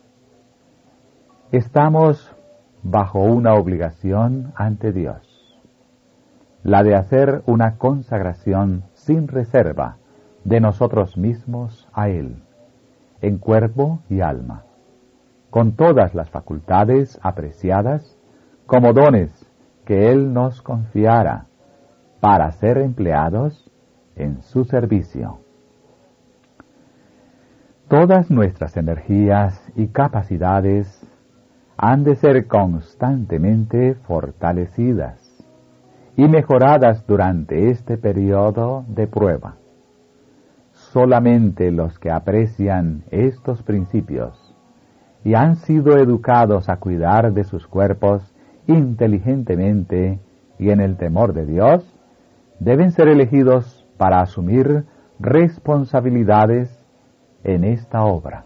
Estamos bajo una obligación ante Dios, la de hacer una consagración sin reserva de nosotros mismos a Él, en cuerpo y alma, con todas las facultades apreciadas como dones que Él nos confiara para ser empleados en su servicio. Todas nuestras energías y capacidades han de ser constantemente fortalecidas y mejoradas durante este periodo de prueba. Solamente los que aprecian estos principios y han sido educados a cuidar de sus cuerpos inteligentemente y en el temor de Dios, deben ser elegidos para asumir responsabilidades en esta obra.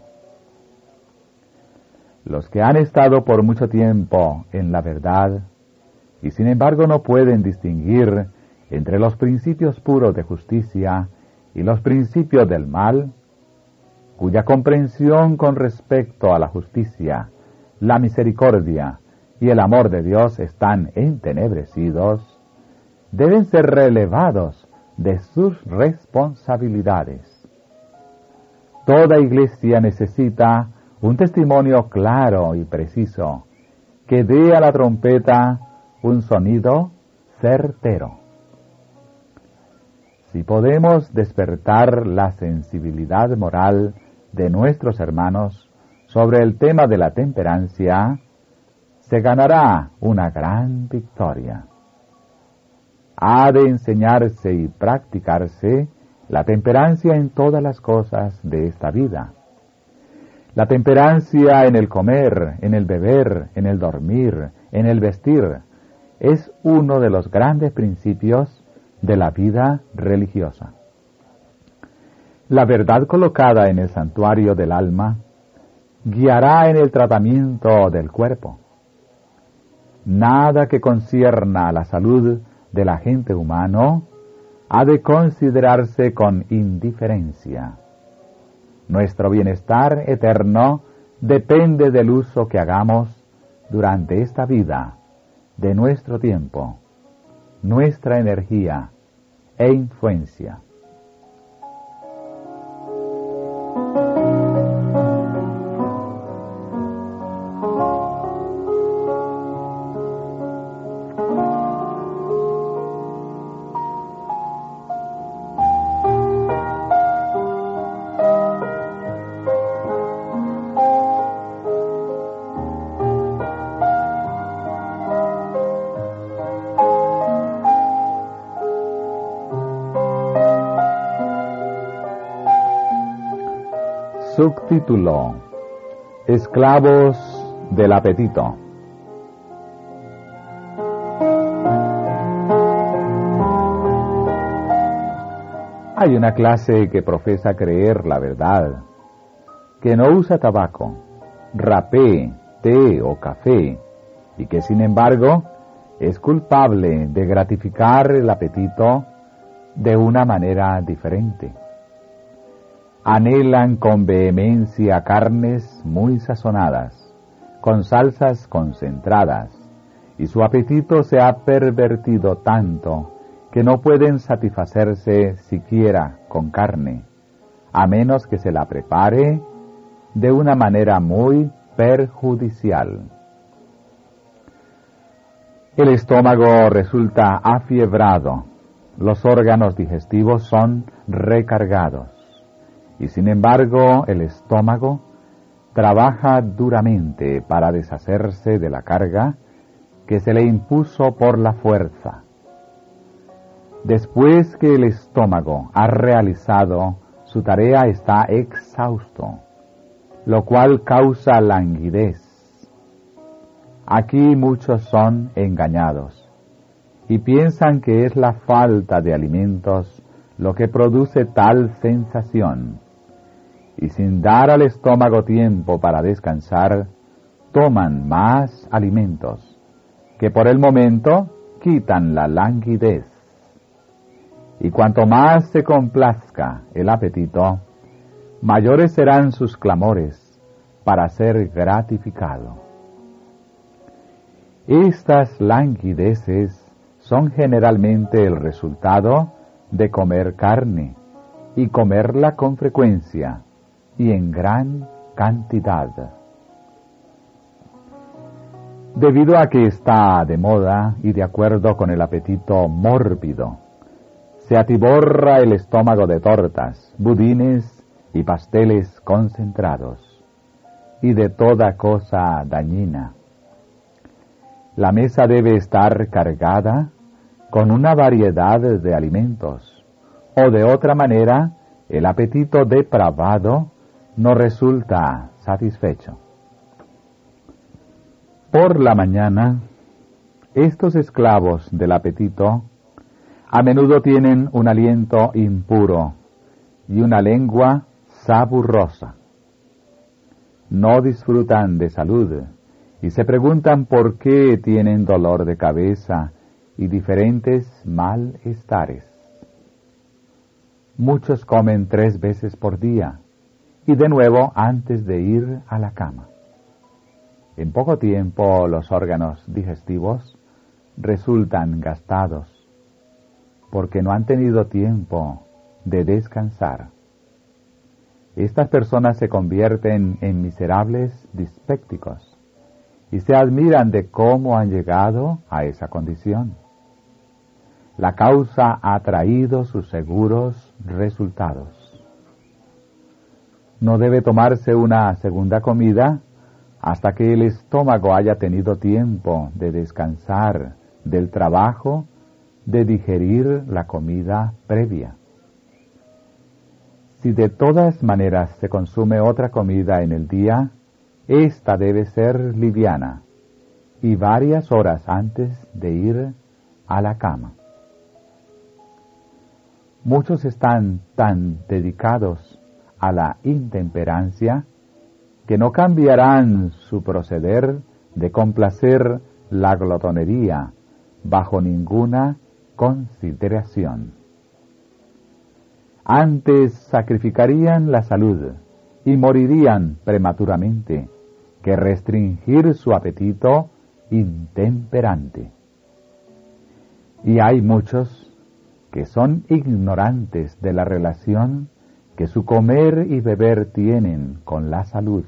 Los que han estado por mucho tiempo en la verdad y sin embargo no pueden distinguir entre los principios puros de justicia y los principios del mal, cuya comprensión con respecto a la justicia, la misericordia y el amor de Dios están entenebrecidos, deben ser relevados de sus responsabilidades. Toda iglesia necesita un testimonio claro y preciso que dé a la trompeta un sonido certero. Si podemos despertar la sensibilidad moral de nuestros hermanos sobre el tema de la temperancia, se ganará una gran victoria. Ha de enseñarse y practicarse la temperancia en todas las cosas de esta vida. La temperancia en el comer, en el beber, en el dormir, en el vestir, es uno de los grandes principios de la vida religiosa. La verdad colocada en el santuario del alma guiará en el tratamiento del cuerpo. Nada que concierna a la salud del agente humano ha de considerarse con indiferencia. Nuestro bienestar eterno depende del uso que hagamos durante esta vida de nuestro tiempo, nuestra energía e influencia. Subtítulo: Esclavos del apetito. Hay una clase que profesa creer la verdad, que no usa tabaco, rapé, té o café, y que sin embargo es culpable de gratificar el apetito de una manera diferente. Anhelan con vehemencia carnes muy sazonadas, con salsas concentradas, y su apetito se ha pervertido tanto que no pueden satisfacerse siquiera con carne, a menos que se la prepare de una manera muy perjudicial. El estómago resulta afiebrado, los órganos digestivos son recargados, y sin embargo el estómago trabaja duramente para deshacerse de la carga que se le impuso por la fuerza. Después que el estómago ha realizado su tarea está exhausto, lo cual causa languidez. Aquí muchos son engañados y piensan que es la falta de alimentos lo que produce tal sensación, y sin dar al estómago tiempo para descansar, toman más alimentos que por el momento quitan la languidez. Y cuanto más se complazca el apetito, mayores serán sus clamores para ser gratificado. Estas languideces son generalmente el resultado de comer carne, y comerla con frecuencia y en gran cantidad. Debido a que está de moda y de acuerdo con el apetito mórbido, se atiborra el estómago de tortas, budines y pasteles concentrados, y de toda cosa dañina. La mesa debe estar cargada con una variedad de alimentos, o de otra manera el apetito depravado no resulta satisfecho. Por la mañana, estos esclavos del apetito a menudo tienen un aliento impuro y una lengua saburrosa. No disfrutan de salud y se preguntan por qué tienen dolor de cabeza y diferentes malestares. Muchos comen 3 veces por día y de nuevo antes de ir a la cama. En poco tiempo los órganos digestivos resultan gastados porque no han tenido tiempo de descansar. Estas personas se convierten en miserables dispépticos y se admiran de cómo han llegado a esa condición. La causa ha traído sus seguros resultados. No debe tomarse una segunda comida hasta que el estómago haya tenido tiempo de descansar del trabajo de digerir la comida previa. Si de todas maneras se consume otra comida en el día, esta debe ser liviana y varias horas antes de ir a la cama. Muchos están tan dedicados a la intemperancia que no cambiarán su proceder de complacer la glotonería bajo ninguna consideración. Antes sacrificarían la salud y morirían prematuramente que restringir su apetito intemperante. Y hay muchos que son ignorantes de la relación que su comer y beber tienen con la salud.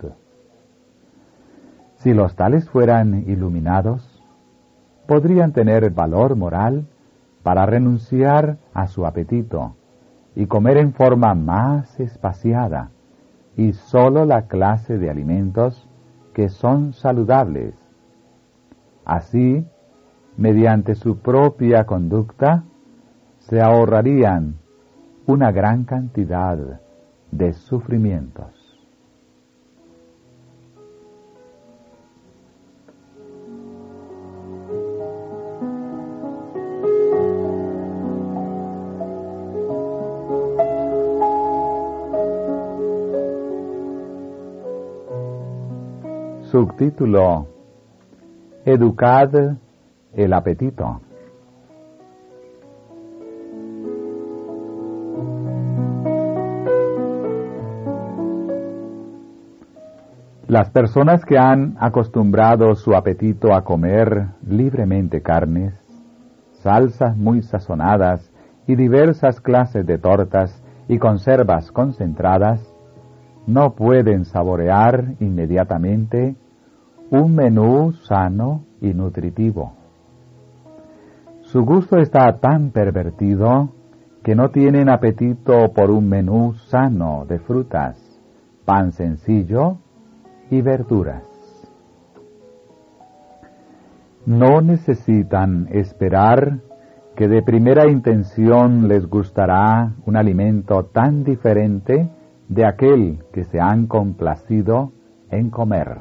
Si los tales fueran iluminados, podrían tener valor moral para renunciar a su apetito y comer en forma más espaciada y sólo la clase de alimentos que son saludables. Así, mediante su propia conducta, se ahorrarían una gran cantidad de sufrimientos. Subtítulo: Educad el apetito. Las personas que han acostumbrado su apetito a comer libremente carnes, salsas muy sazonadas y diversas clases de tortas y conservas concentradas, no pueden saborear inmediatamente un menú sano y nutritivo. Su gusto está tan pervertido que no tienen apetito por un menú sano de frutas, pan sencillo y verduras. No necesitan esperar que de primera intención les gustará un alimento tan diferente de aquel que se han complacido en comer.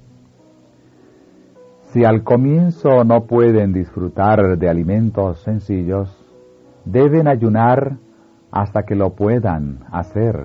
Si al comienzo no pueden disfrutar de alimentos sencillos, deben ayunar hasta que lo puedan hacer.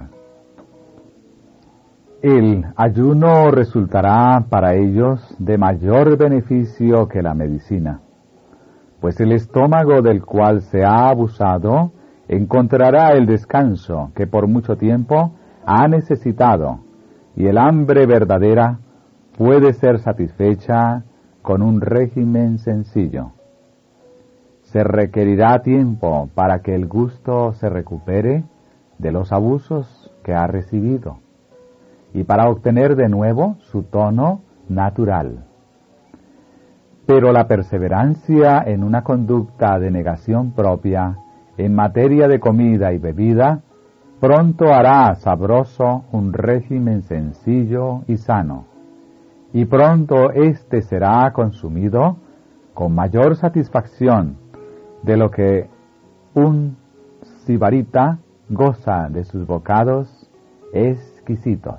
El ayuno resultará para ellos de mayor beneficio que la medicina, pues el estómago del cual se ha abusado encontrará el descanso que por mucho tiempo ha necesitado, y el hambre verdadera puede ser satisfecha con un régimen sencillo. Se requerirá tiempo para que el gusto se recupere de los abusos que ha recibido y para obtener de nuevo su tono natural. Pero la perseverancia en una conducta de negación propia en materia de comida y bebida pronto hará sabroso un régimen sencillo y sano, y pronto éste será consumido con mayor satisfacción de lo que un sibarita goza de sus bocados exquisitos.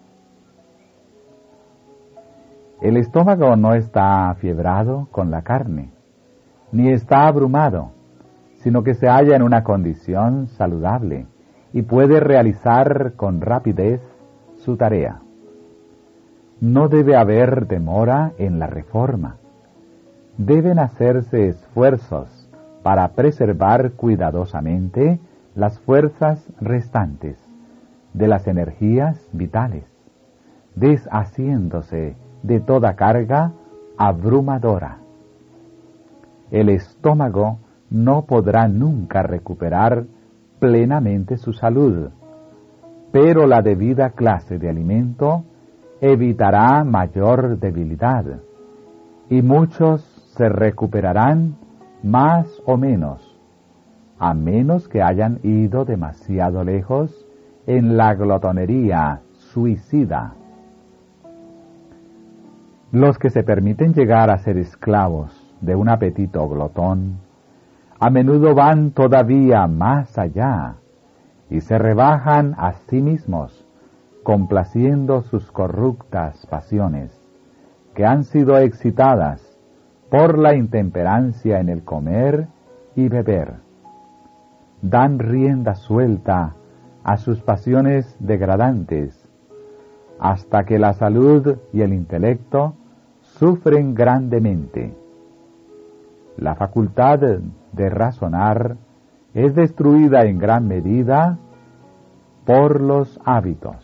El estómago no está afiebrado con la carne, ni está abrumado, sino que se halla en una condición saludable y puede realizar con rapidez su tarea. No debe haber demora en la reforma. Deben hacerse esfuerzos para preservar cuidadosamente las fuerzas restantes de las energías vitales, deshaciéndose de toda carga abrumadora. El estómago no podrá nunca recuperar plenamente su salud, pero la debida clase de alimento evitará mayor debilidad, y muchos se recuperarán más o menos, a menos que hayan ido demasiado lejos en la glotonería suicida. Los que se permiten llegar a ser esclavos de un apetito glotón, a menudo van todavía más allá y se rebajan a sí mismos, complaciendo sus corruptas pasiones, que han sido excitadas por la intemperancia en el comer y beber. Dan rienda suelta a sus pasiones degradantes, hasta que la salud y el intelecto sufren grandemente. La facultad de razonar es destruida en gran medida por los hábitos.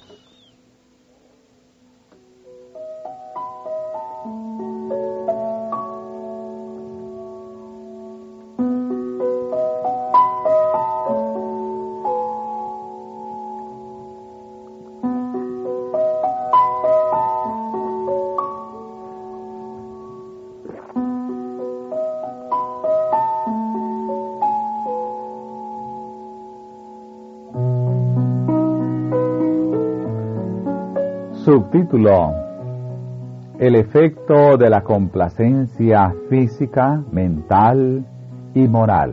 Subtítulo: El efecto de la complacencia física, mental y moral.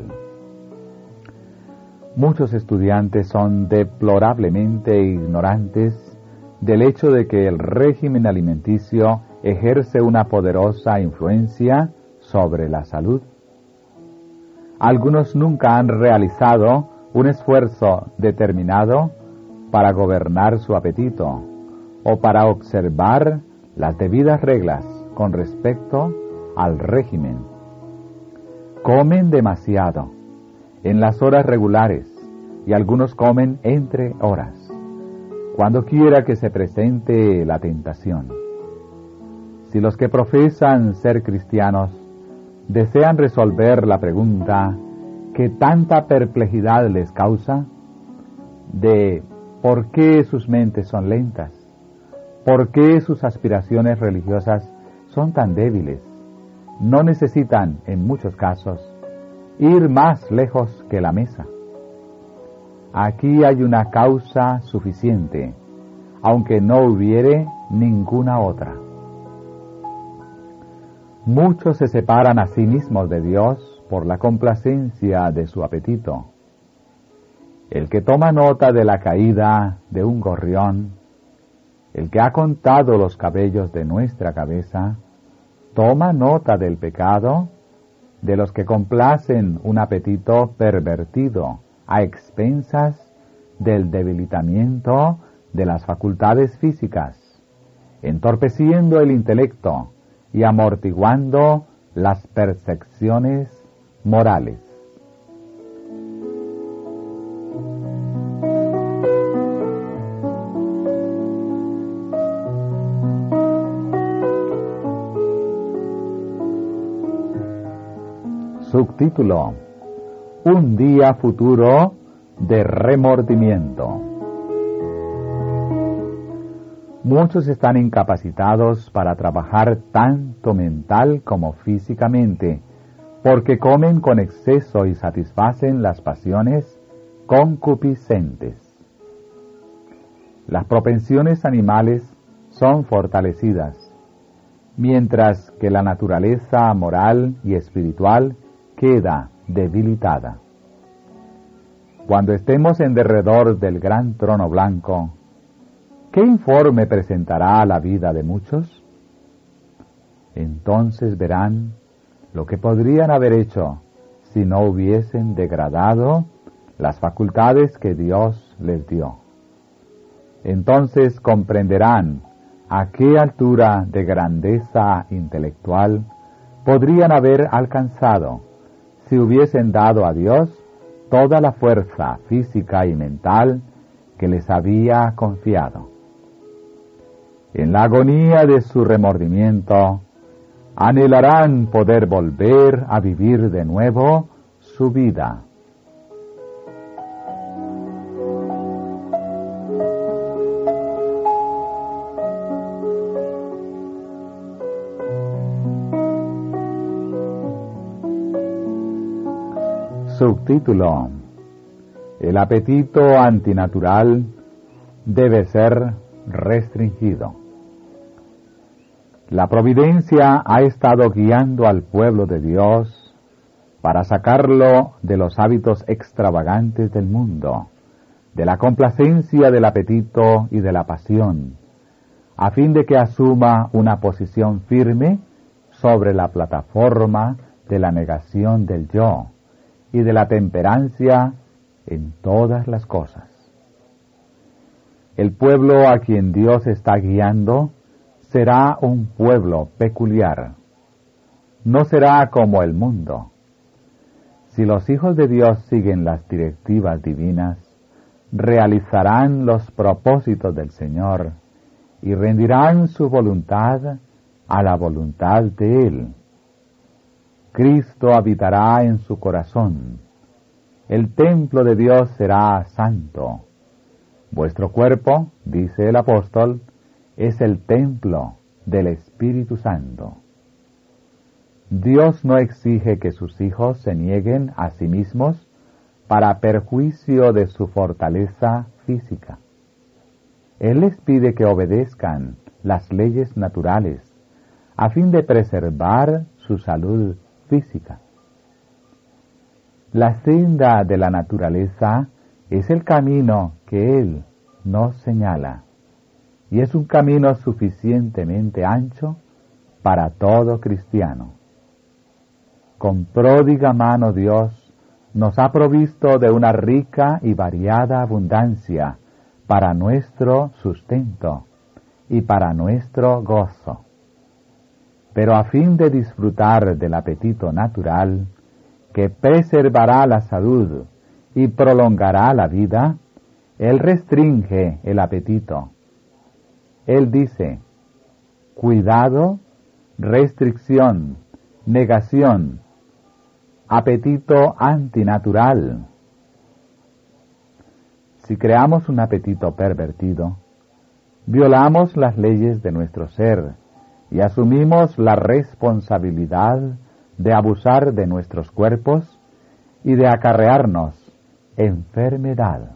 Muchos estudiantes son deplorablemente ignorantes del hecho de que el régimen alimenticio ejerce una poderosa influencia sobre la salud. Algunos nunca han realizado un esfuerzo determinado para gobernar su apetito o para observar las debidas reglas con respecto al régimen. Comen demasiado, en las horas regulares, y algunos comen entre horas, cuando quiera que se presente la tentación. Si los que profesan ser cristianos desean resolver la pregunta que tanta perplejidad les causa, de por qué sus mentes son lentas, por qué sus aspiraciones religiosas son tan débiles, no necesitan, en muchos casos, ir más lejos que la mesa. Aquí hay una causa suficiente, aunque no hubiere ninguna otra. Muchos se separan a sí mismos de Dios por la complacencia de su apetito. El que toma nota de la caída de un gorrión, el que ha contado los cabellos de nuestra cabeza, toma nota del pecado de los que complacen un apetito pervertido a expensas del debilitamiento de las facultades físicas, entorpeciendo el intelecto y amortiguando las percepciones morales. Subtítulo: Un día futuro de remordimiento. Muchos están incapacitados para trabajar tanto mental como físicamente, porque comen con exceso y satisfacen las pasiones concupiscentes. Las propensiones animales son fortalecidas, mientras que la naturaleza moral y espiritual queda debilitada. Cuando estemos en derredor del gran trono blanco, ¿qué informe presentará la vida de muchos? Entonces verán lo que podrían haber hecho si no hubiesen degradado las facultades que Dios les dio. Entonces comprenderán a qué altura de grandeza intelectual podrían haber alcanzado si hubiesen dado a Dios toda la fuerza física y mental que les había confiado. En la agonía de su remordimiento, anhelarán poder volver a vivir de nuevo su vida. Subtítulo: El apetito antinatural debe ser restringido. La providencia ha estado guiando al pueblo de Dios para sacarlo de los hábitos extravagantes del mundo, de la complacencia del apetito y de la pasión, a fin de que asuma una posición firme sobre la plataforma de la negación del yo y de la temperancia en todas las cosas. El pueblo a quien Dios está guiando será un pueblo peculiar. No será como el mundo. Si los hijos de Dios siguen las directivas divinas, realizarán los propósitos del Señor y rendirán su voluntad a la voluntad de Él. Cristo habitará en su corazón. El templo de Dios será santo. Vuestro cuerpo, dice el apóstol, es el templo del Espíritu Santo. Dios no exige que sus hijos se nieguen a sí mismos para perjuicio de su fortaleza física. Él les pide que obedezcan las leyes naturales a fin de preservar su salud física. La senda de la naturaleza es el camino que Él nos señala, y es un camino suficientemente ancho para todo cristiano. Con pródiga mano Dios nos ha provisto de una rica y variada abundancia para nuestro sustento y para nuestro gozo. Pero a fin de disfrutar del apetito natural, que preservará la salud y prolongará la vida, Él restringe el apetito. Él dice: cuidado, restricción, negación, apetito antinatural. Si creamos un apetito pervertido, violamos las leyes de nuestro ser y asumimos la responsabilidad de abusar de nuestros cuerpos y de acarrearnos enfermedad.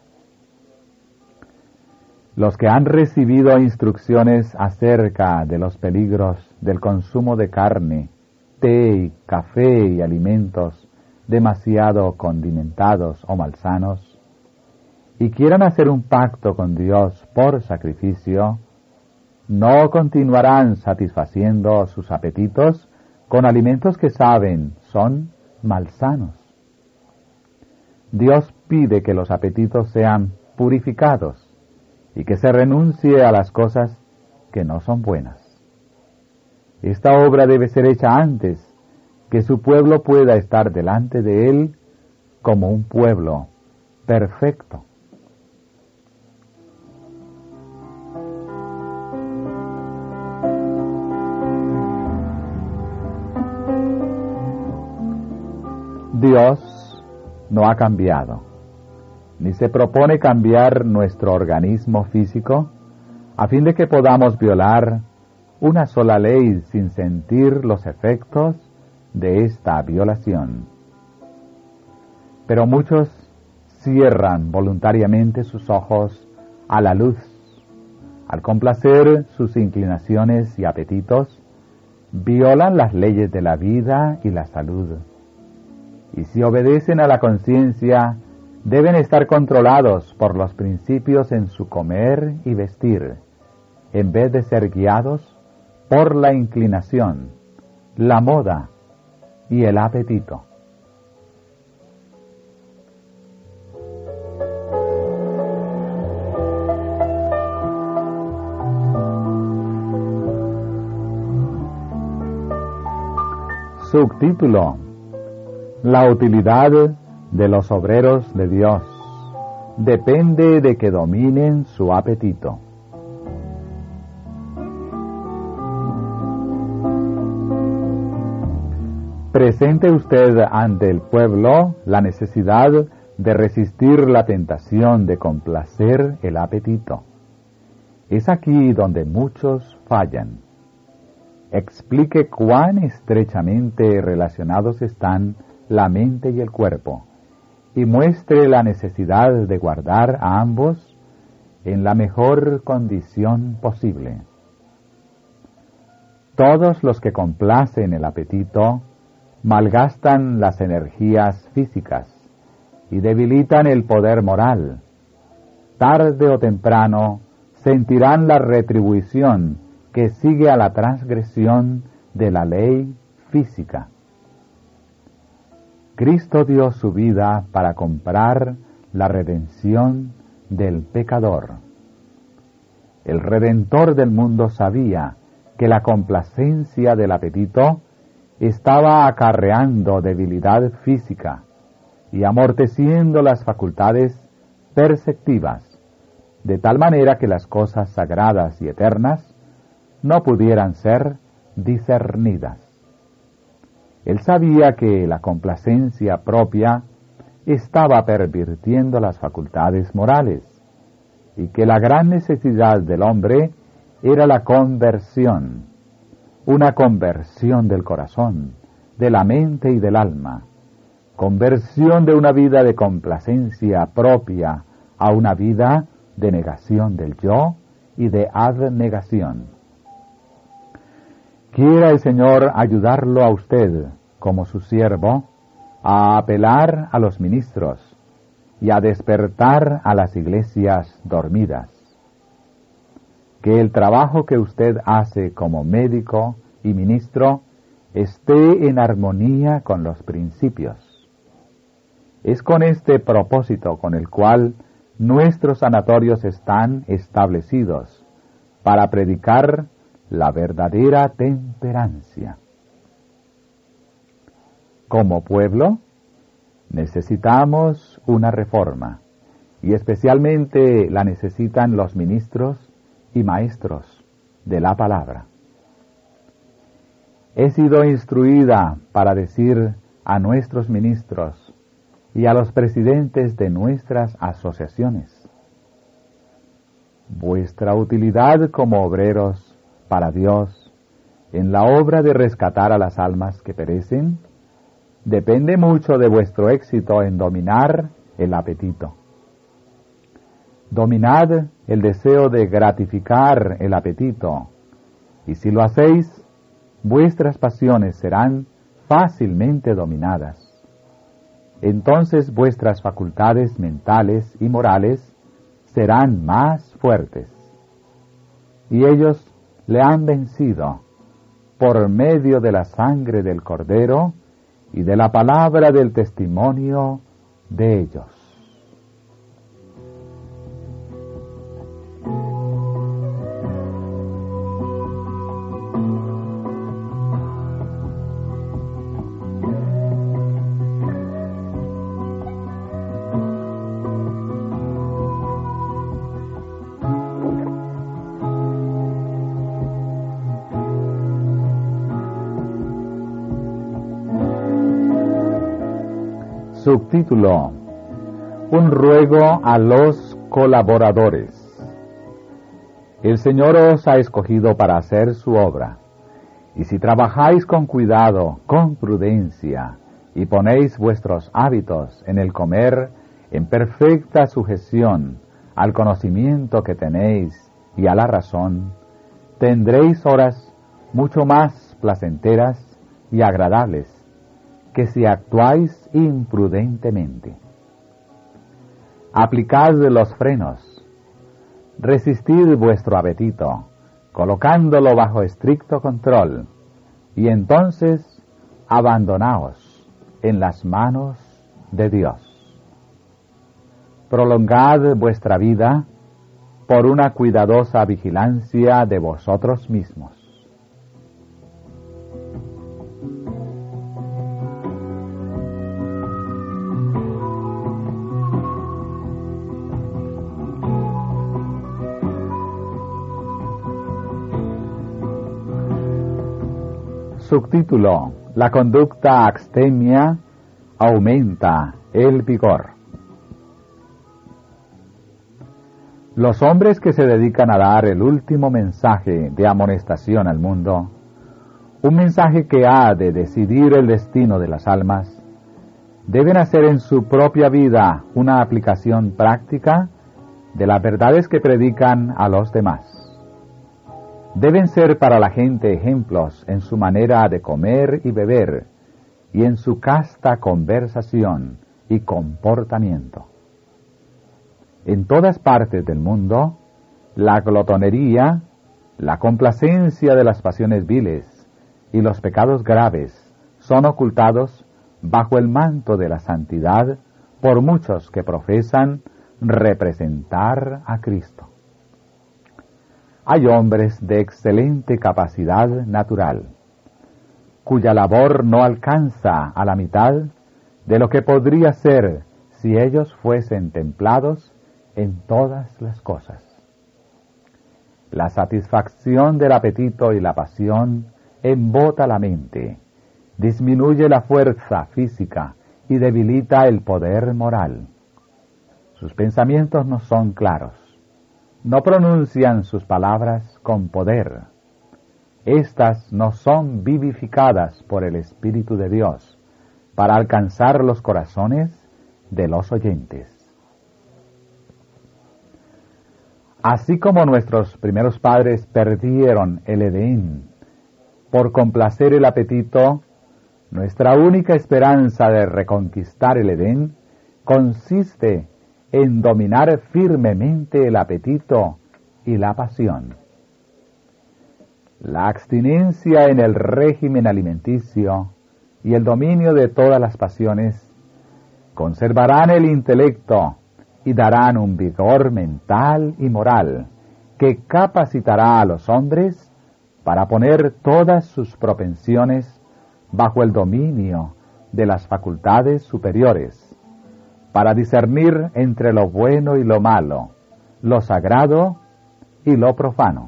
Los que han recibido instrucciones acerca de los peligros del consumo de carne, té, café y alimentos demasiado condimentados o malsanos, y quieran hacer un pacto con Dios por sacrificio, no continuarán satisfaciendo sus apetitos con alimentos que saben son malsanos. Dios pide que los apetitos sean purificados y que se renuncie a las cosas que no son buenas. Esta obra debe ser hecha antes que su pueblo pueda estar delante de Él como un pueblo perfecto. Dios no ha cambiado, ni se propone cambiar nuestro organismo físico a fin de que podamos violar una sola ley sin sentir los efectos de esta violación. Pero muchos cierran voluntariamente sus ojos a la luz. Al complacer sus inclinaciones y apetitos, violan las leyes de la vida y la salud. Y si obedecen a la conciencia, deben estar controlados por los principios en su comer y vestir, en vez de ser guiados por la inclinación, la moda y el apetito. Subtítulo: La utilidad de los obreros de Dios depende de que dominen su apetito. Presente usted ante el pueblo la necesidad de resistir la tentación de complacer el apetito. Es aquí donde muchos fallan. Explique cuán estrechamente relacionados están la mente y el cuerpo, y muestre la necesidad de guardar a ambos en la mejor condición posible. Todos los que complacen el apetito malgastan las energías físicas y debilitan el poder moral. Tarde o temprano sentirán la retribución que sigue a la transgresión de la ley física. Cristo dio su vida para comprar la redención del pecador. El Redentor del mundo sabía que la complacencia del apetito estaba acarreando debilidad física y amorteciendo las facultades perceptivas, de tal manera que las cosas sagradas y eternas no pudieran ser discernidas. Él sabía que la complacencia propia estaba pervirtiendo las facultades morales y que la gran necesidad del hombre era la conversión, una conversión del corazón, de la mente y del alma, conversión de una vida de complacencia propia a una vida de negación del yo y de abnegación. Quiera el Señor ayudarlo a usted, como su siervo, a apelar a los ministros y a despertar a las iglesias dormidas. Que el trabajo que usted hace como médico y ministro esté en armonía con los principios. Es con este propósito con el cual nuestros sanatorios están establecidos, para predicar la verdadera temperancia. Como pueblo, necesitamos una reforma, y especialmente la necesitan los ministros y maestros de la palabra. He sido instruida para decir a nuestros ministros y a los presidentes de nuestras asociaciones: vuestra utilidad como obreros para Dios en la obra de rescatar a las almas que perecen depende mucho de vuestro éxito en dominar el apetito. Dominad el deseo de gratificar el apetito, y si lo hacéis, vuestras pasiones serán fácilmente dominadas. Entonces vuestras facultades mentales y morales serán más fuertes. Y ellos le han vencido por medio de la sangre del Cordero y de la palabra del testimonio de ellos. Subtítulo: Un ruego a los colaboradores. El Señor os ha escogido para hacer su obra, y si trabajáis con cuidado, con prudencia, y ponéis vuestros hábitos en el comer en perfecta sujeción al conocimiento que tenéis y a la razón, tendréis horas mucho más placenteras y agradables que si actuáis imprudentemente. Aplicad los frenos, resistid vuestro apetito, colocándolo bajo estricto control, y entonces abandonaos en las manos de Dios. Prolongad vuestra vida por una cuidadosa vigilancia de vosotros mismos. Subtítulo: La conducta abstemia aumenta el vigor. Los hombres que se dedican a dar el último mensaje de amonestación al mundo, un mensaje que ha de decidir el destino de las almas, deben hacer en su propia vida una aplicación práctica de las verdades que predican a los demás. Deben ser para la gente ejemplos en su manera de comer y beber, y en su casta conversación y comportamiento. En todas partes del mundo, la glotonería, la complacencia de las pasiones viles y los pecados graves son ocultados bajo el manto de la santidad por muchos que profesan representar a Cristo. Hay hombres de excelente capacidad natural, cuya labor no alcanza a la mitad de lo que podría ser si ellos fuesen templados en todas las cosas. La satisfacción del apetito y la pasión embota la mente, disminuye la fuerza física y debilita el poder moral. Sus pensamientos no son claros, no pronuncian sus palabras con poder. Estas no son vivificadas por el Espíritu de Dios para alcanzar los corazones de los oyentes. Así como nuestros primeros padres perdieron el Edén por complacer el apetito, nuestra única esperanza de reconquistar el Edén consiste en dominar firmemente el apetito y la pasión. La abstinencia en el régimen alimenticio y el dominio de todas las pasiones conservarán el intelecto y darán un vigor mental y moral que capacitará a los hombres para poner todas sus propensiones bajo el dominio de las facultades superiores, para discernir entre lo bueno y lo malo, lo sagrado y lo profano.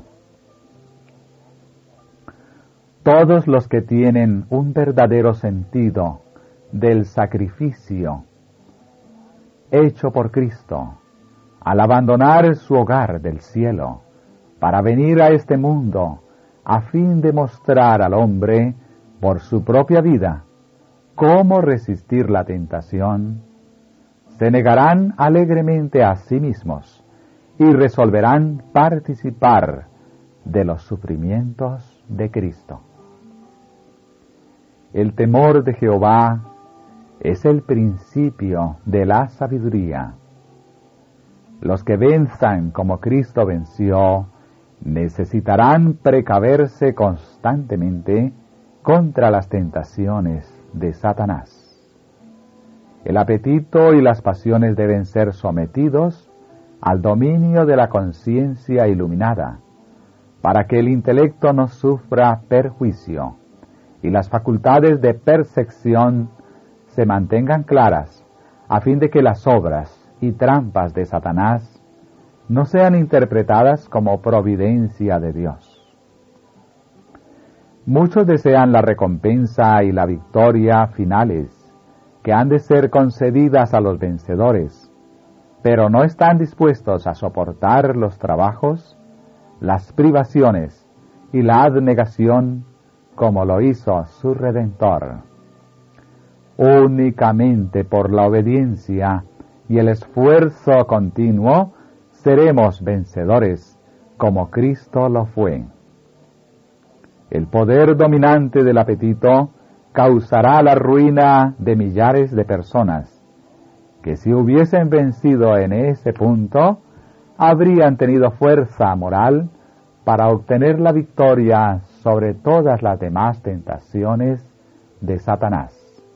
Todos los que tienen un verdadero sentido del sacrificio hecho por Cristo, al abandonar su hogar del cielo para venir a este mundo a fin de mostrar al hombre por su propia vida cómo resistir la tentación, se negarán alegremente a sí mismos y resolverán participar de los sufrimientos de Cristo. El temor de Jehová es el principio de la sabiduría. Los que venzan como Cristo venció necesitarán precaverse constantemente contra las tentaciones de Satanás. El apetito y las pasiones deben ser sometidos al dominio de la conciencia iluminada, para que el intelecto no sufra perjuicio y las facultades de percepción se mantengan claras, a fin de que las obras y trampas de Satanás no sean interpretadas como providencia de Dios. Muchos desean la recompensa y la victoria finales que han de ser concedidas a los vencedores, pero no están dispuestos a soportar los trabajos, las privaciones y la abnegación como lo hizo su Redentor. Únicamente por la obediencia y el esfuerzo continuo seremos vencedores como Cristo lo fue. El poder dominante del apetito causará la ruina de millares de personas, que si hubiesen vencido en ese punto, habrían tenido fuerza moral para obtener la victoria sobre todas las demás tentaciones de Satanás.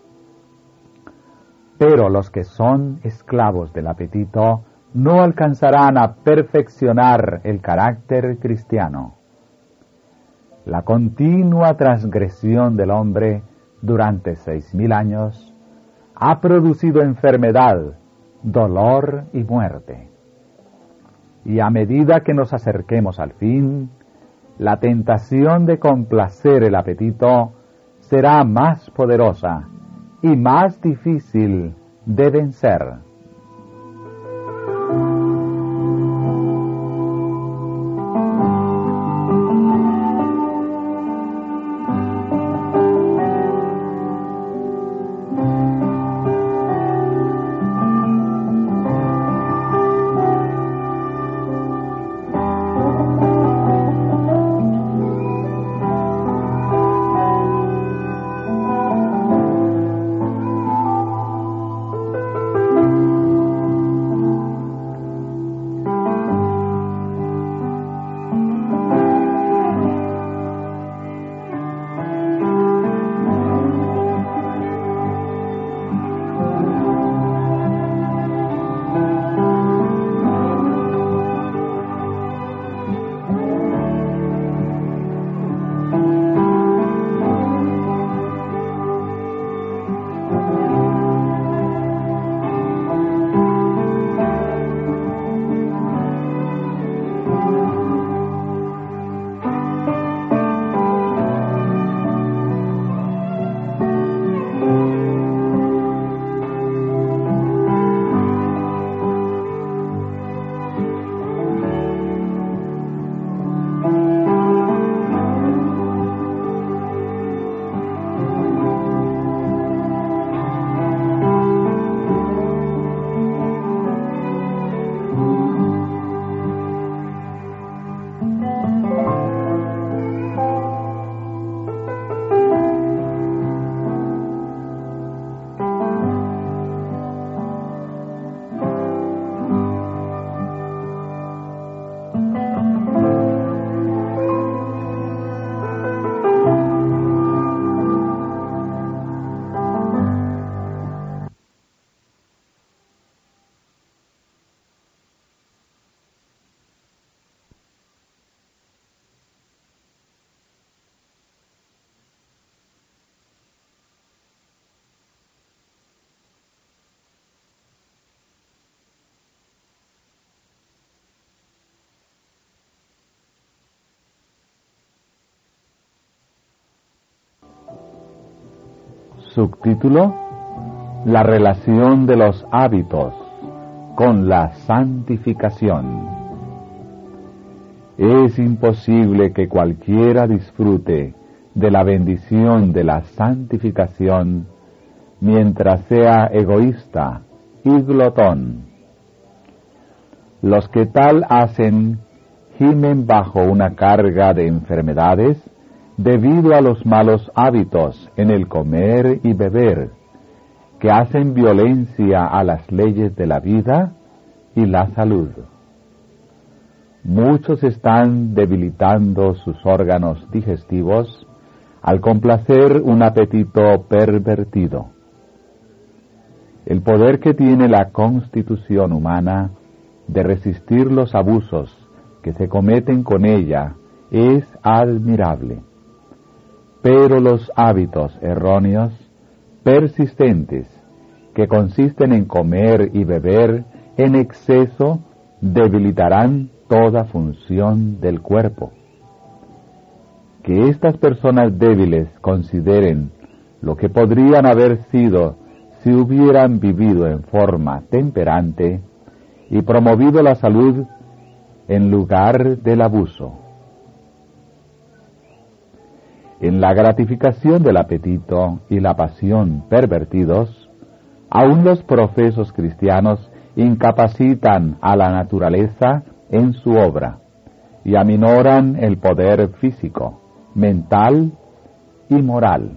Pero los que son esclavos del apetito no alcanzarán a perfeccionar el carácter cristiano. La continua transgresión del hombre durante 6,000 años ha producido enfermedad, dolor y muerte. Y a medida que nos acerquemos al fin, la tentación de complacer el apetito será más poderosa y más difícil de vencer. Subtítulo: La relación de los hábitos con la santificación. Es imposible que cualquiera disfrute de la bendición de la santificación mientras sea egoísta y glotón. Los que tal hacen gimen bajo una carga de enfermedades debido a los malos hábitos en el comer y beber, que hacen violencia a las leyes de la vida y la salud. Muchos están debilitando sus órganos digestivos al complacer un apetito pervertido. El poder que tiene la constitución humana de resistir los abusos que se cometen con ella es admirable. Pero los hábitos erróneos, persistentes, que consisten en comer y beber en exceso, debilitarán toda función del cuerpo. Que estas personas débiles consideren lo que podrían haber sido si hubieran vivido en forma temperante y promovido la salud en lugar del abuso. En la gratificación del apetito y la pasión pervertidos, aún los profesos cristianos incapacitan a la naturaleza en su obra y aminoran el poder físico, mental y moral.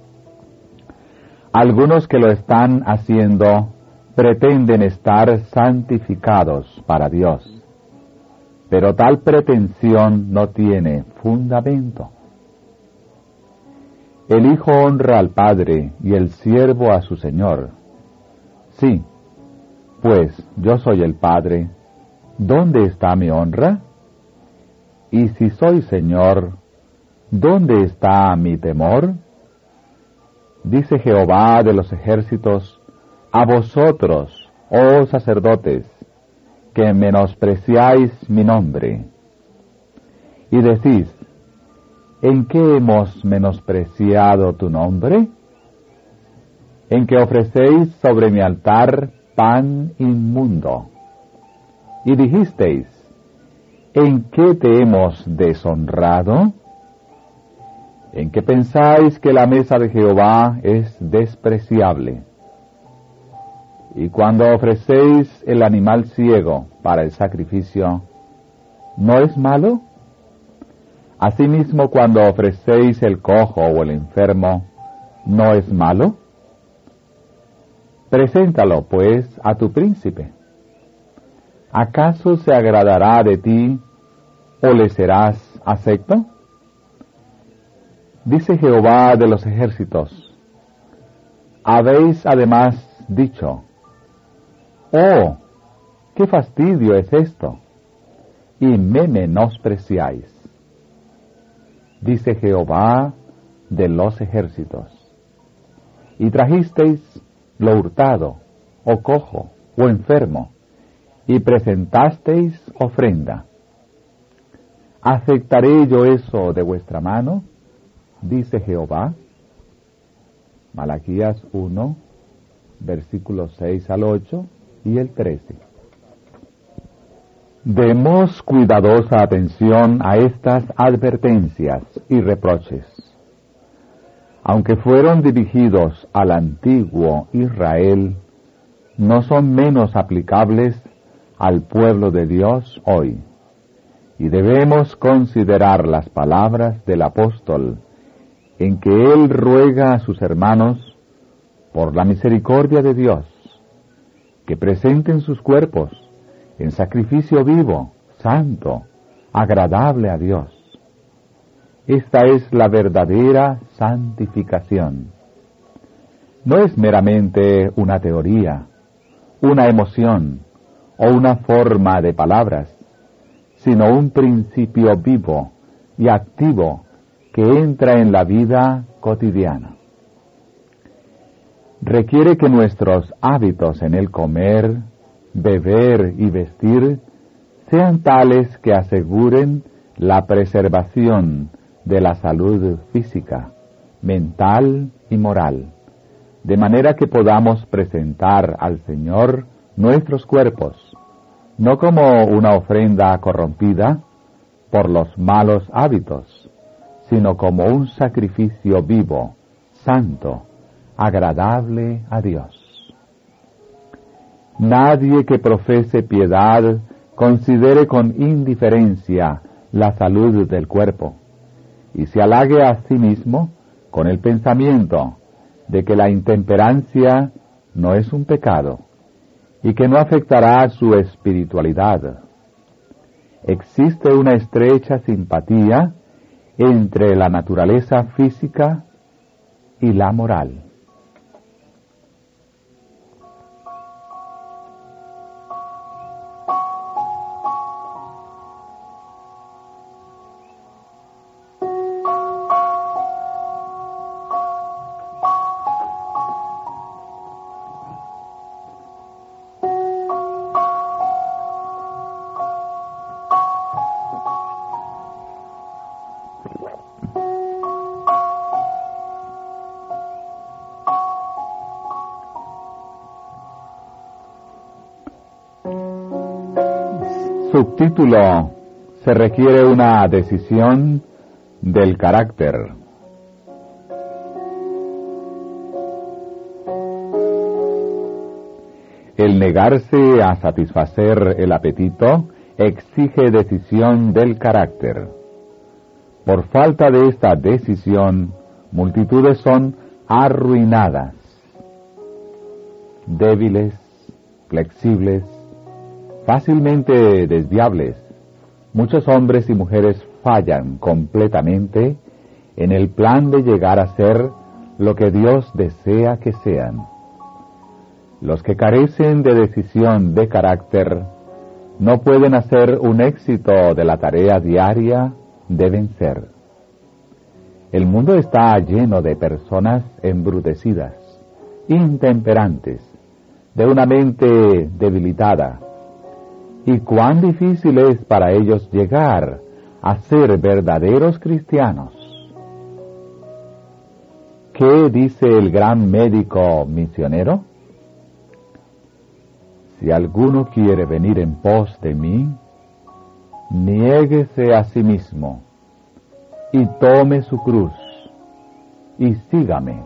Algunos que lo están haciendo pretenden estar santificados para Dios, pero tal pretensión no tiene fundamento. El hijo honra al padre y el siervo a su señor. Sí, pues yo soy el padre, ¿dónde está mi honra? Y si soy señor, ¿dónde está mi temor? Dice Jehová de los ejércitos, a vosotros, oh sacerdotes, que menospreciáis mi nombre. Y decís, ¿en qué hemos menospreciado tu nombre? En que ofrecéis sobre mi altar pan inmundo. Y dijisteis, ¿en qué te hemos deshonrado? En que pensáis que la mesa de Jehová es despreciable. Y cuando ofrecéis el animal ciego para el sacrificio, ¿no es malo? Asimismo, cuando ofrecéis el cojo o el enfermo, ¿no es malo? Preséntalo, pues, a tu príncipe. ¿Acaso se agradará de ti o le serás acepto? Dice Jehová de los ejércitos, habéis además dicho, ¡oh, qué fastidio es esto! Y me menospreciáis. Dice Jehová de los ejércitos, y trajisteis lo hurtado, o cojo, o enfermo, y presentasteis ofrenda. ¿Aceptaré yo eso de vuestra mano? Dice Jehová. Malaquías 1, versículos 6 al 8 y el 13. Demos cuidadosa atención a estas advertencias y reproches. Aunque fueron dirigidos al antiguo Israel, no son menos aplicables al pueblo de Dios hoy. Y debemos considerar las palabras del apóstol en que él ruega a sus hermanos, por la misericordia de Dios, que presenten sus cuerpos en sacrificio vivo, santo, agradable a Dios. Esta es la verdadera santificación. No es meramente una teoría, una emoción o una forma de palabras, sino un principio vivo y activo que entra en la vida cotidiana. Requiere que nuestros hábitos en el comer, beber y vestir sean tales que aseguren la preservación de la salud física, mental y moral, de manera que podamos presentar al Señor nuestros cuerpos, no como una ofrenda corrompida por los malos hábitos, sino como un sacrificio vivo, santo, agradable a Dios. Nadie que profese piedad considere con indiferencia la salud del cuerpo, y se halague a sí mismo con el pensamiento de que la intemperancia no es un pecado, y que no afectará su espiritualidad. Existe una estrecha simpatía entre la naturaleza física y la moral. Subtítulo: se requiere una decisión del carácter. El negarse a satisfacer el apetito exige decisión del carácter. Por falta de esta decisión, multitudes son arruinadas, débiles, flexibles, fácilmente desviables. Muchos hombres y mujeres fallan completamente en el plan de llegar a ser lo que Dios desea que sean. Los que carecen de decisión de carácter no pueden hacer un éxito de la tarea diaria de vencer. El mundo está lleno de personas embrutecidas, intemperantes, de una mente debilitada. Y cuán difícil es para ellos llegar a ser verdaderos cristianos. ¿Qué dice el gran médico misionero? Si alguno quiere venir en pos de mí, niéguese a sí mismo y tome su cruz y sígame.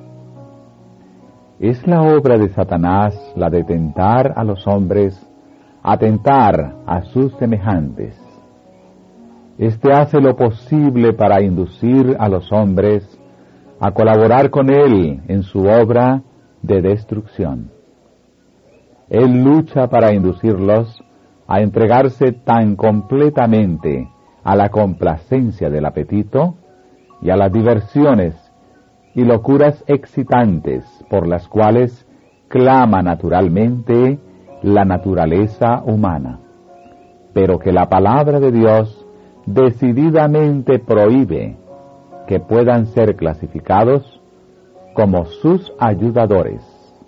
Es la obra de Satanás la de tentar a los hombres a tentar a sus semejantes. Este hace lo posible para inducir a los hombres a colaborar con él en su obra de destrucción. Él lucha para inducirlos a entregarse tan completamente a la complacencia del apetito y a las diversiones y locuras excitantes por las cuales clama naturalmente la naturaleza humana, pero que la palabra de Dios decididamente prohíbe que puedan ser clasificados como sus ayudadores.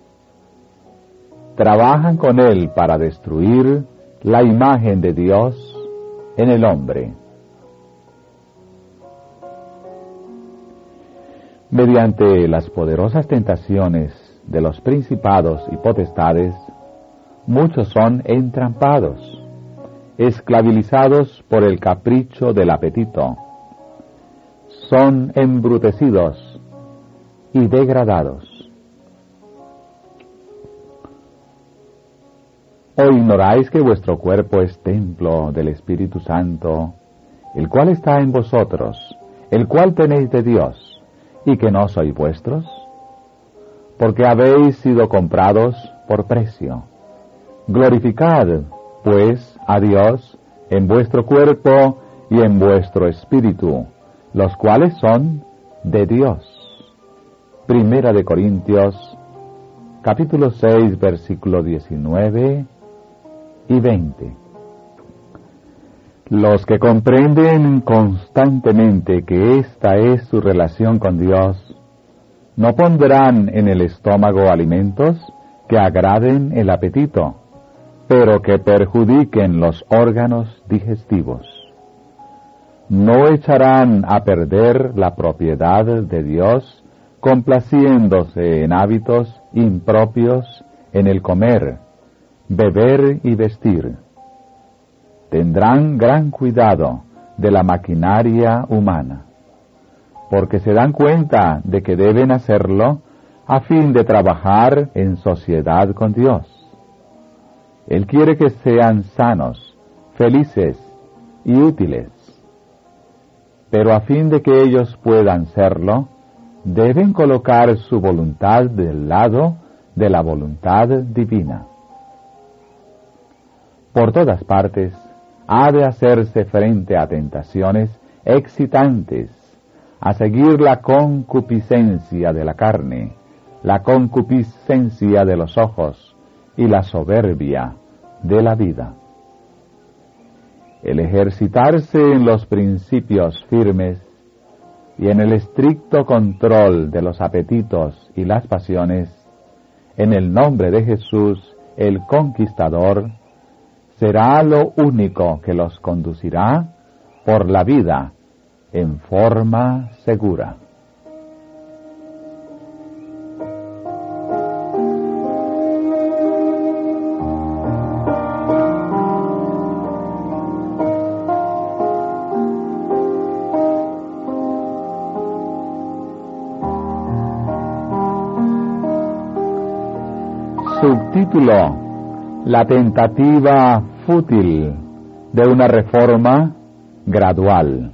Trabajan con él para destruir la imagen de Dios en el hombre. Mediante las poderosas tentaciones de los principados y potestades, muchos son entrampados, esclavizados por el capricho del apetito, son embrutecidos y degradados. ¿O ignoráis que vuestro cuerpo es templo del Espíritu Santo, el cual está en vosotros, el cual tenéis de Dios, y que no sois vuestros? Porque habéis sido comprados por precio. Glorificad, pues, a Dios en vuestro cuerpo y en vuestro espíritu, los cuales son de Dios. Primera de Corintios, capítulo 6, versículo 19 y 20. Los que comprenden constantemente que esta es su relación con Dios, no pondrán en el estómago alimentos que agraden el apetito, pero que perjudiquen los órganos digestivos. No echarán a perder la propiedad de Dios complaciéndose en hábitos impropios en el comer, beber y vestir. Tendrán gran cuidado de la maquinaria humana, porque se dan cuenta de que deben hacerlo a fin de trabajar en sociedad con Dios. Él quiere que sean sanos, felices y útiles, pero a fin de que ellos puedan serlo, deben colocar su voluntad del lado de la voluntad divina. Por todas partes ha de hacerse frente a tentaciones excitantes, a seguir la concupiscencia de la carne, la concupiscencia de los ojos y la soberbia de la vida. El ejercitarse en los principios firmes y en el estricto control de los apetitos y las pasiones, en el nombre de Jesús, el Conquistador, será lo único que los conducirá por la vida en forma segura. Subtítulo: La tentativa fútil de una reforma gradual.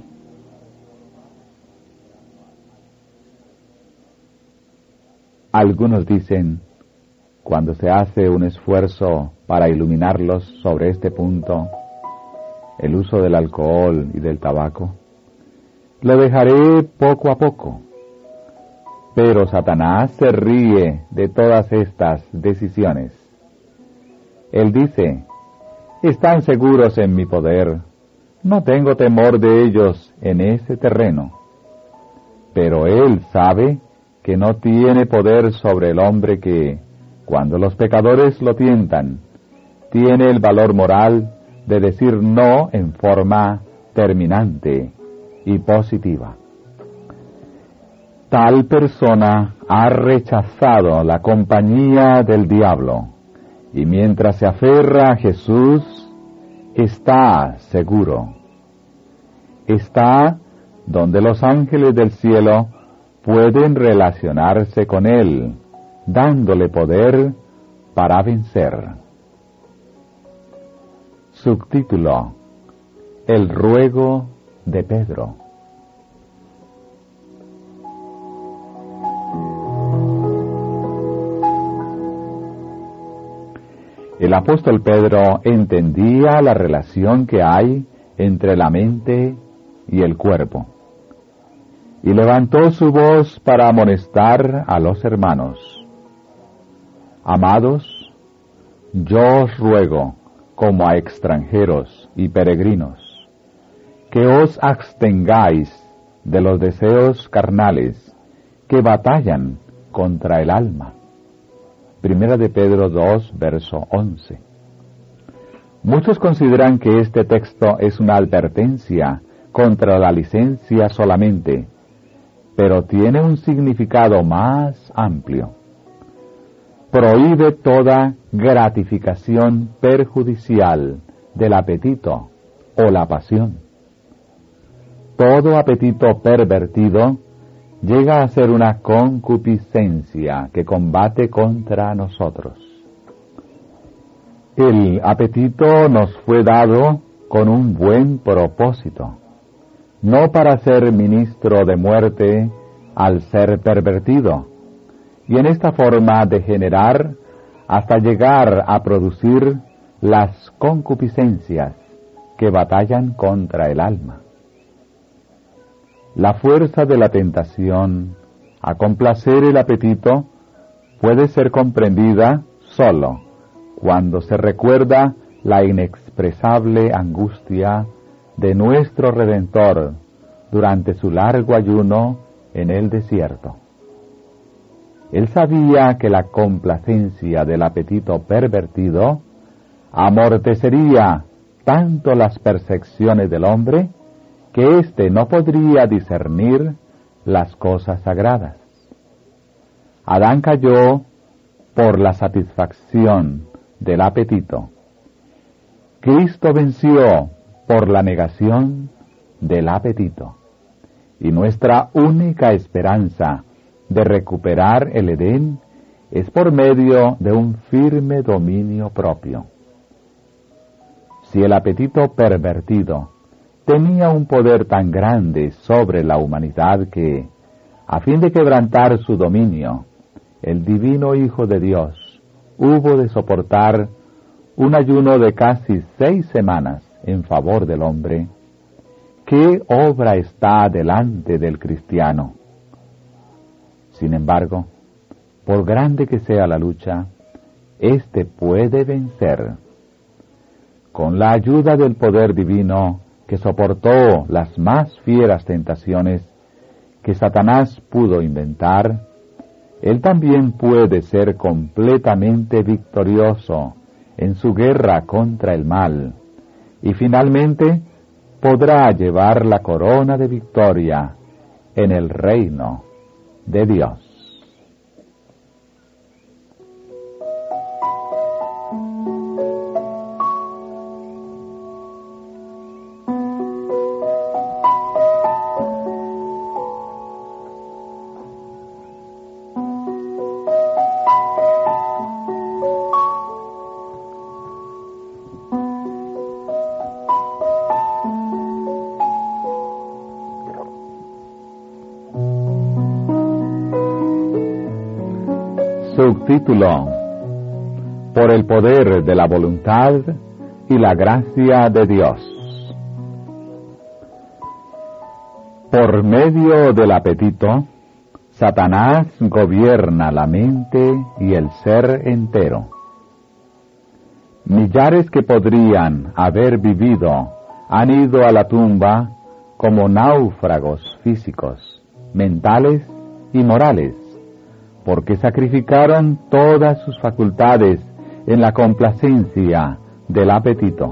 Algunos dicen, cuando se hace un esfuerzo para iluminarlos sobre este punto, el uso del alcohol y del tabaco, lo dejaré poco a poco. Pero Satanás se ríe de todas estas decisiones. Él dice, están seguros en mi poder, no tengo temor de ellos en ese terreno. Pero él sabe que no tiene poder sobre el hombre que, cuando los pecadores lo tientan, tiene el valor moral de decir no en forma terminante y positiva. Tal persona ha rechazado la compañía del diablo, y mientras se aferra a Jesús, está seguro. Está donde los ángeles del cielo pueden relacionarse con él, dándole poder para vencer. Subtítulo: El ruego de Pedro. El apóstol Pedro entendía la relación que hay entre la mente y el cuerpo, y levantó su voz para amonestar a los hermanos. Amados, yo os ruego, como a extranjeros y peregrinos, que os abstengáis de los deseos carnales que batallan contra el alma. Primera de Pedro 2, verso 11. Muchos consideran que este texto es una advertencia contra la licencia solamente, pero tiene un significado más amplio. Prohíbe toda gratificación perjudicial del apetito o la pasión. Todo apetito pervertido llega a ser una concupiscencia que combate contra nosotros. El apetito nos fue dado con un buen propósito, no para ser ministro de muerte al ser pervertido, y en esta forma degenerar hasta llegar a producir las concupiscencias que batallan contra el alma. La fuerza de la tentación a complacer el apetito puede ser comprendida solo cuando se recuerda la inexpresable angustia de nuestro Redentor durante su largo ayuno en el desierto. Él sabía que la complacencia del apetito pervertido amortecería tanto las percepciones del hombre que éste no podría discernir las cosas sagradas. Adán cayó por la satisfacción del apetito. Cristo venció por la negación del apetito. Y nuestra única esperanza de recuperar el Edén es por medio de un firme dominio propio. Si el apetito pervertido tenía un poder tan grande sobre la humanidad que, a fin de quebrantar su dominio, el divino Hijo de Dios hubo de soportar un ayuno de casi 6 semanas en favor del hombre, ¿qué obra está delante del cristiano? Sin embargo, por grande que sea la lucha, éste puede vencer. Con la ayuda del poder divino que soportó las más fieras tentaciones que Satanás pudo inventar, él también puede ser completamente victorioso en su guerra contra el mal, y finalmente podrá llevar la corona de victoria en el reino de Dios. Subtítulo: Por el poder de la voluntad y la gracia de Dios. Por medio del apetito, Satanás gobierna la mente y el ser entero. Millares que podrían haber vivido han ido a la tumba como náufragos físicos, mentales y morales, porque sacrificaron todas sus facultades en la complacencia del apetito.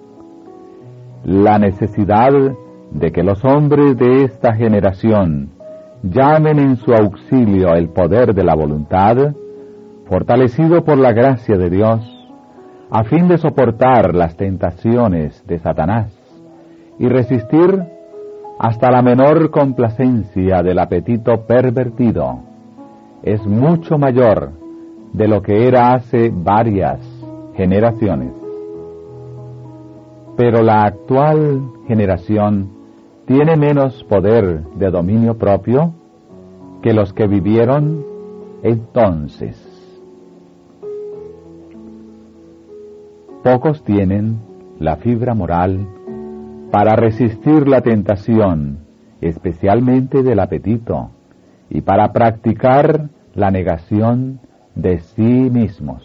La necesidad de que los hombres de esta generación llamen en su auxilio el poder de la voluntad, fortalecido por la gracia de Dios, a fin de soportar las tentaciones de Satanás y resistir hasta la menor complacencia del apetito pervertido, es mucho mayor de lo que era hace varias generaciones. Pero la actual generación tiene menos poder de dominio propio que los que vivieron entonces. Pocos tienen la fibra moral para resistir la tentación, especialmente del apetito, y para practicar la negación de sí mismos.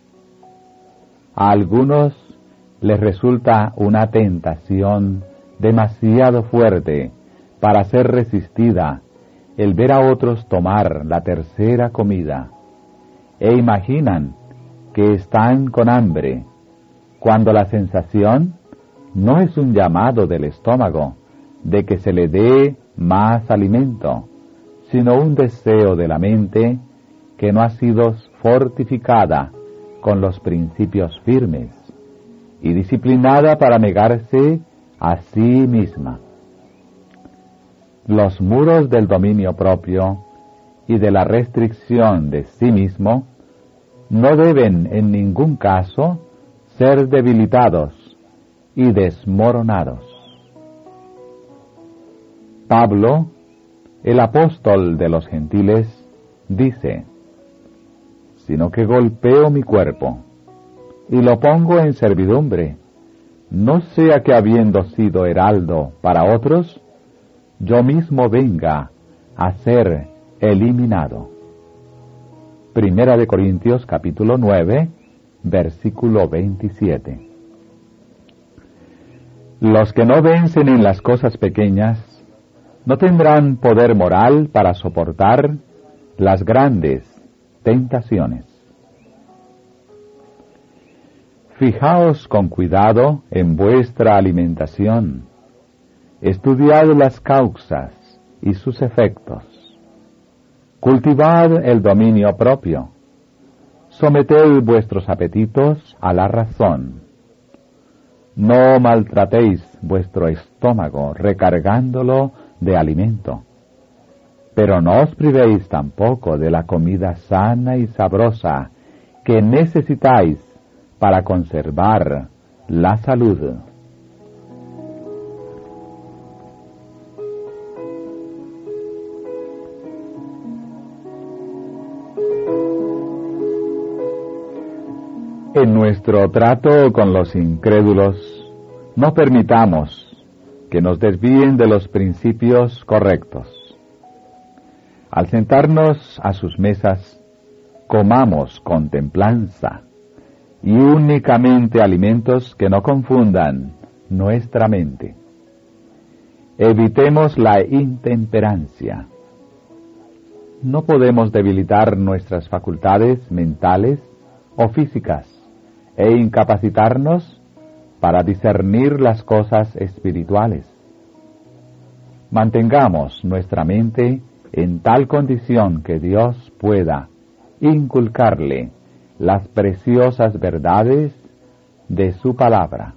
A algunos les resulta una tentación demasiado fuerte para ser resistida el ver a otros tomar la tercera comida, e imaginan que están con hambre, cuando la sensación no es un llamado del estómago de que se le dé más alimento, sino un deseo de la mente que no ha sido fortificada con los principios firmes y disciplinada para negarse a sí misma. Los muros del dominio propio y de la restricción de sí mismo no deben en ningún caso ser debilitados y desmoronados. Pablo, el apóstol de los gentiles, dice: sino que golpeo mi cuerpo y lo pongo en servidumbre, no sea que habiendo sido heraldo para otros, yo mismo venga a ser eliminado. Primera de Corintios capítulo 9, versículo 27. Los que no vencen en las cosas pequeñas no tendrán poder moral para soportar las grandes tentaciones. Fijaos con cuidado en vuestra alimentación, estudiad las causas y sus efectos. Cultivad el dominio propio. Someted vuestros apetitos a la razón. No maltratéis vuestro estómago recargándolo de alimento, pero no os privéis tampoco de la comida sana y sabrosa que necesitáis para conservar la salud. En nuestro trato con los incrédulos, no permitamos que nos desvíen de los principios correctos. Al sentarnos a sus mesas, comamos con templanza y únicamente alimentos que no confundan nuestra mente. Evitemos la intemperancia. No podemos debilitar nuestras facultades mentales o físicas e incapacitarnos para discernir las cosas espirituales. Mantengamos nuestra mente en tal condición que Dios pueda inculcarle las preciosas verdades de su palabra.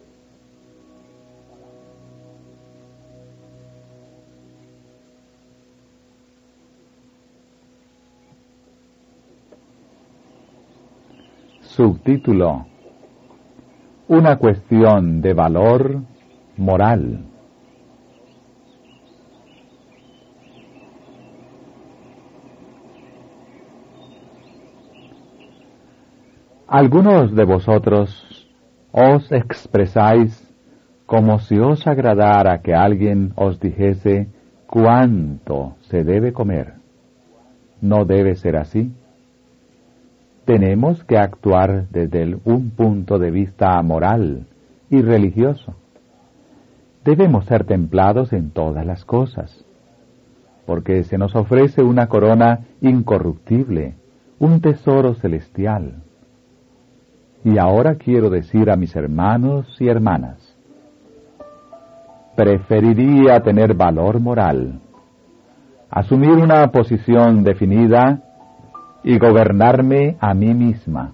Subtítulo: Una cuestión de valor moral. Algunos de vosotros os expresáis como si os agradara que alguien os dijese cuánto se debe comer. No debe ser así. Tenemos que actuar desde un punto de vista moral y religioso. Debemos ser templados en todas las cosas, porque se nos ofrece una corona incorruptible, un tesoro celestial. Y ahora quiero decir a mis hermanos y hermanas, preferiría tener valor moral, asumir una posición definida y gobernarme a mí misma.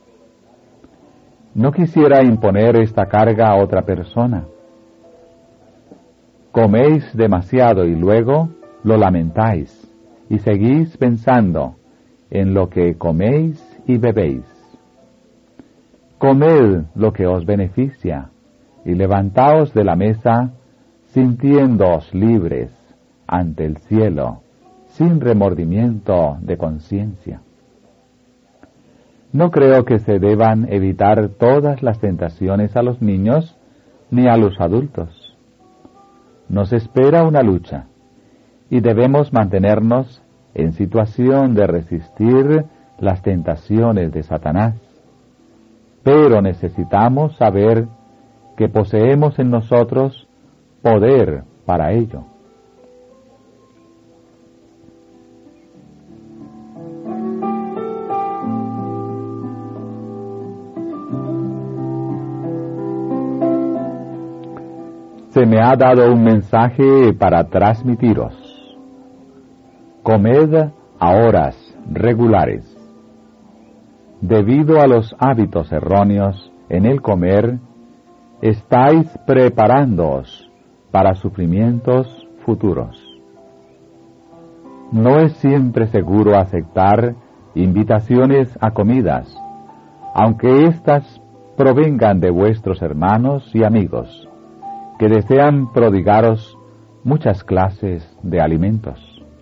No quisiera imponer esta carga a otra persona. Coméis demasiado y luego lo lamentáis, y seguís pensando en lo que coméis y bebéis. Comed lo que os beneficia, y levantaos de la mesa sintiéndoos libres ante el cielo, sin remordimiento de conciencia. No creo que se deban evitar todas las tentaciones a los niños ni a los adultos. Nos espera una lucha y debemos mantenernos en situación de resistir las tentaciones de Satanás. Pero necesitamos saber que poseemos en nosotros poder para ello. Se me ha dado un mensaje para transmitiros. Comed a horas regulares. Debido a los hábitos erróneos en el comer, estáis preparándoos para sufrimientos futuros. No es siempre seguro aceptar invitaciones a comidas, aunque éstas provengan de vuestros hermanos y amigos, que desean prodigaros muchas clases de alimentos.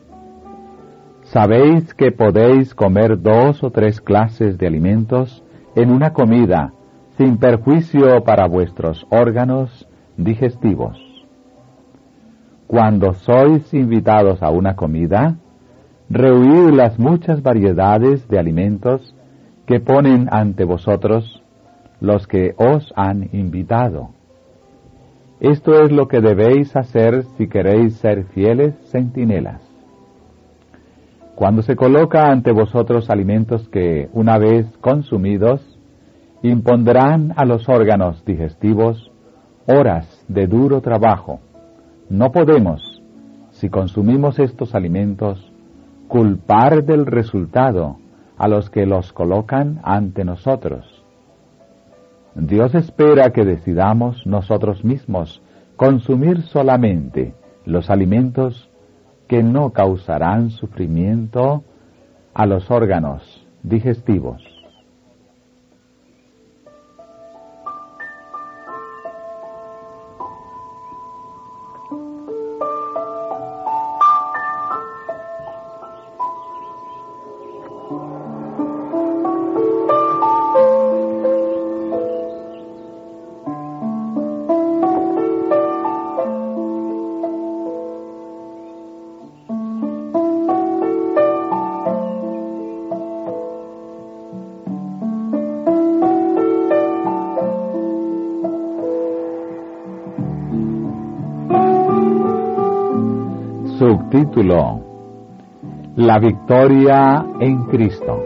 Sabéis que podéis comer 2 o 3 clases de alimentos en una comida, sin perjuicio para vuestros órganos digestivos. Cuando sois invitados a una comida, rehuid las muchas variedades de alimentos que ponen ante vosotros los que os han invitado. Esto es lo que debéis hacer si queréis ser fieles centinelas. Cuando se coloca ante vosotros alimentos que, una vez consumidos, impondrán a los órganos digestivos horas de duro trabajo, no podemos, si consumimos estos alimentos, culpar del resultado a los que los colocan ante nosotros. Dios espera que decidamos nosotros mismos consumir solamente los alimentos que no causarán sufrimiento a los órganos digestivos. Subtítulo: La victoria en Cristo.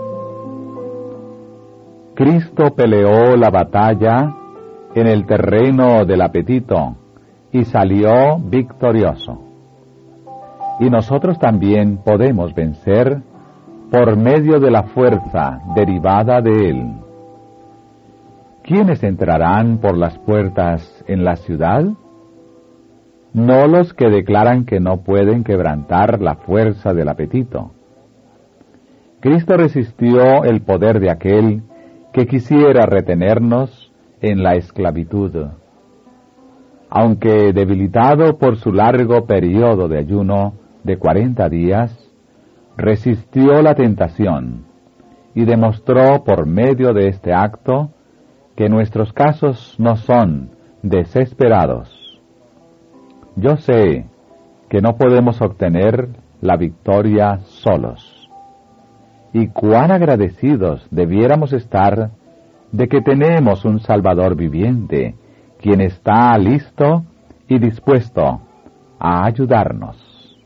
Cristo peleó la batalla en el terreno del apetito y salió victorioso. Y nosotros también podemos vencer por medio de la fuerza derivada de él. ¿Quiénes entrarán por las puertas en la ciudad? No los que declaran que no pueden quebrantar la fuerza del apetito. Cristo resistió el poder de aquel que quisiera retenernos en la esclavitud. Aunque debilitado por su largo periodo de ayuno de 40 días, resistió la tentación y demostró por medio de este acto que nuestros casos no son desesperados. Yo sé que no podemos obtener la victoria solos, y cuán agradecidos debiéramos estar de que tenemos un Salvador viviente, quien está listo y dispuesto a ayudarnos.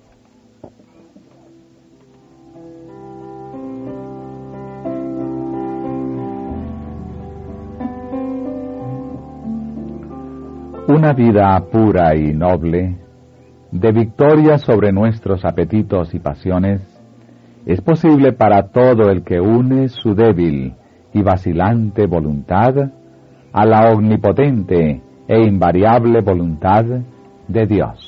Una vida pura y noble, de victoria sobre nuestros apetitos y pasiones, es posible para todo el que une su débil y vacilante voluntad a la omnipotente e invariable voluntad de Dios.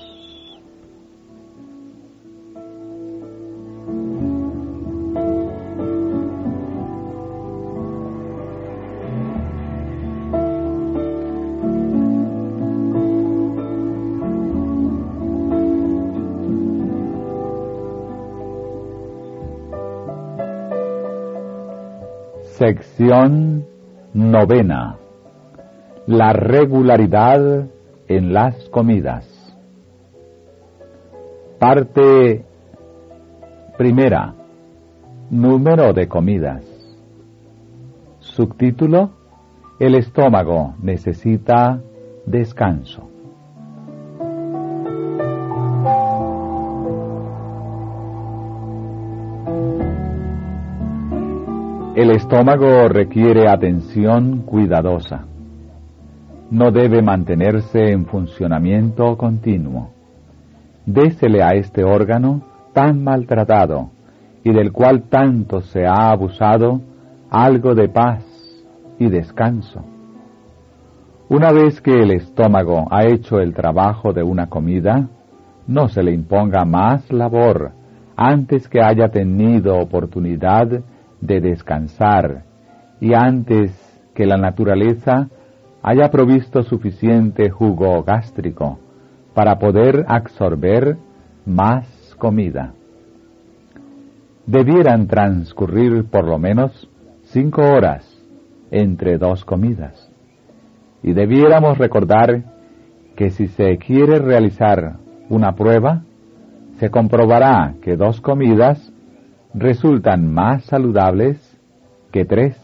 Sección 9. La regularidad en las comidas. Parte 1. Número de comidas. Subtítulo: El estómago necesita descanso. El estómago requiere atención cuidadosa. No debe mantenerse en funcionamiento continuo. Désele a este órgano tan maltratado y del cual tanto se ha abusado algo de paz y descanso. Una vez que el estómago ha hecho el trabajo de una comida, no se le imponga más labor antes que haya tenido oportunidad de descansar y antes que la naturaleza haya provisto suficiente jugo gástrico para poder absorber más comida. Debieran transcurrir por lo menos 5 horas entre 2 comidas, y debiéramos recordar que si se quiere realizar una prueba, se comprobará que 2 comidas resultan más saludables que 3.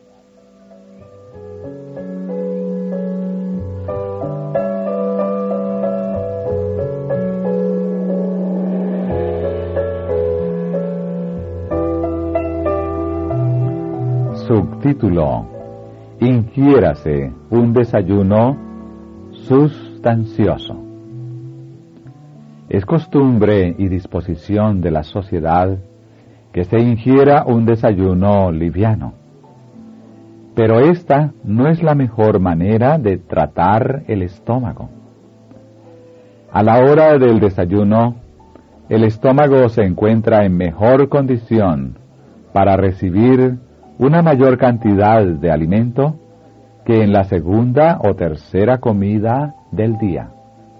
Subtítulo: Ingiérase un desayuno sustancioso. Es costumbre y disposición de la sociedad que se ingiera un desayuno liviano. Pero esta no es la mejor manera de tratar el estómago. A la hora del desayuno, el estómago se encuentra en mejor condición para recibir una mayor cantidad de alimento que en la segunda o tercera comida del día.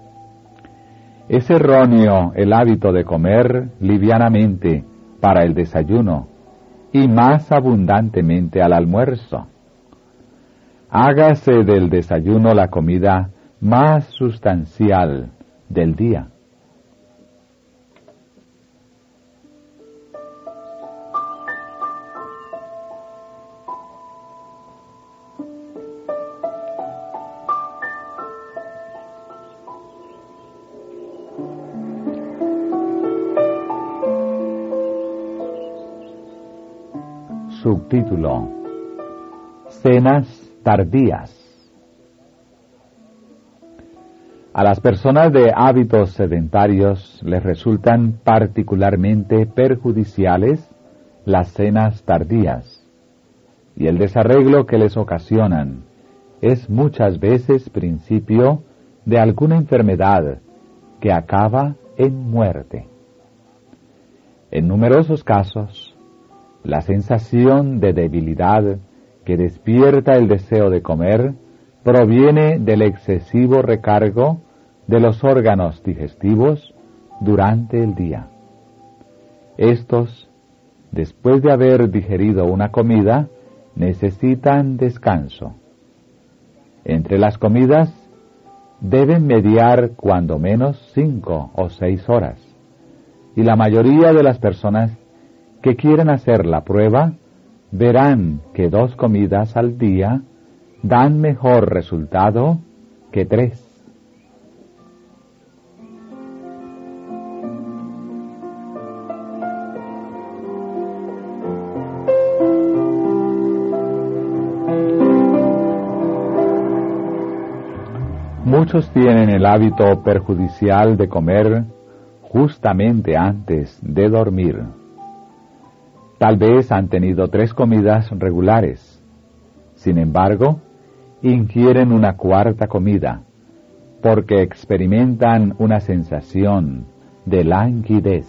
Es erróneo el hábito de comer livianamente para el desayuno y más abundantemente al almuerzo. Hágase del desayuno la comida más sustancial del día. Subtítulo: Cenas tardías. A las personas de hábitos sedentarios les resultan particularmente perjudiciales las cenas tardías, y el desarreglo que les ocasionan es muchas veces principio de alguna enfermedad que acaba en muerte. En numerosos casos, la sensación de debilidad que despierta el deseo de comer proviene del excesivo recargo de los órganos digestivos durante el día. Estos, después de haber digerido una comida, necesitan descanso. Entre las comidas deben mediar cuando menos 5 o 6 horas, y la mayoría de las personas que quieran hacer la prueba verán que 2 comidas al día dan mejor resultado que 3. Muchos tienen el hábito perjudicial de comer justamente antes de dormir. Tal vez han tenido 3 comidas regulares. Sin embargo, ingieren una 4ª comida, porque experimentan una sensación de languidez.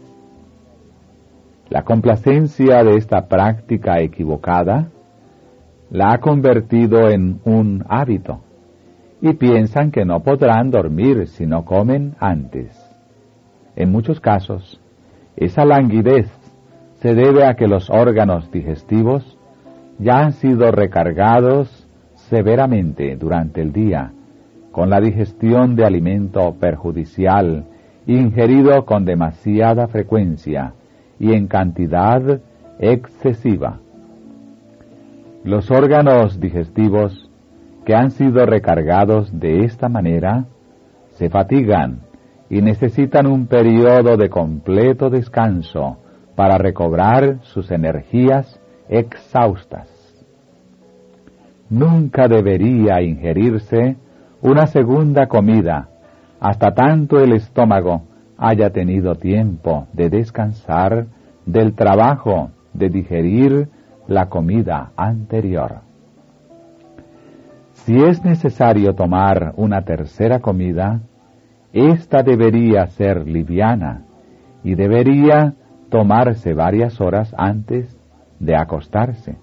La complacencia de esta práctica equivocada la ha convertido en un hábito, y piensan que no podrán dormir si no comen antes. En muchos casos, esa languidez se debe a que los órganos digestivos ya han sido recargados severamente durante el día con la digestión de alimento perjudicial ingerido con demasiada frecuencia y en cantidad excesiva. Los órganos digestivos que han sido recargados de esta manera se fatigan y necesitan un periodo de completo descanso para recobrar sus energías exhaustas. Nunca debería ingerirse una segunda comida hasta tanto el estómago haya tenido tiempo de descansar del trabajo de digerir la comida anterior. Si es necesario tomar una tercera comida, esta debería ser liviana y debería tomarse varias horas antes de acostarse.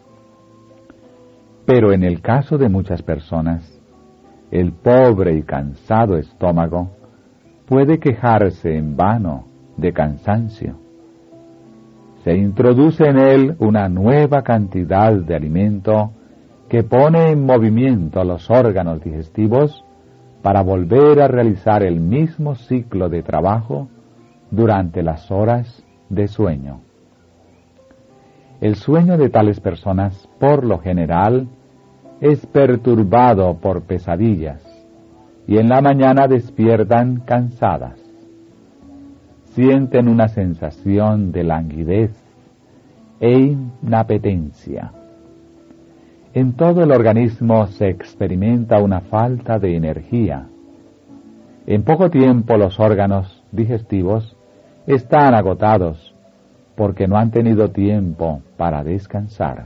Pero en el caso de muchas personas, el pobre y cansado estómago puede quejarse en vano de cansancio. Se introduce en él una nueva cantidad de alimento que pone en movimiento los órganos digestivos para volver a realizar el mismo ciclo de trabajo durante las horas de sueño. El sueño de tales personas, por lo general, es perturbado por pesadillas, y en la mañana despiertan cansadas. Sienten una sensación de languidez e inapetencia. En todo el organismo se experimenta una falta de energía. En poco tiempo los órganos digestivos están agotados porque no han tenido tiempo para descansar.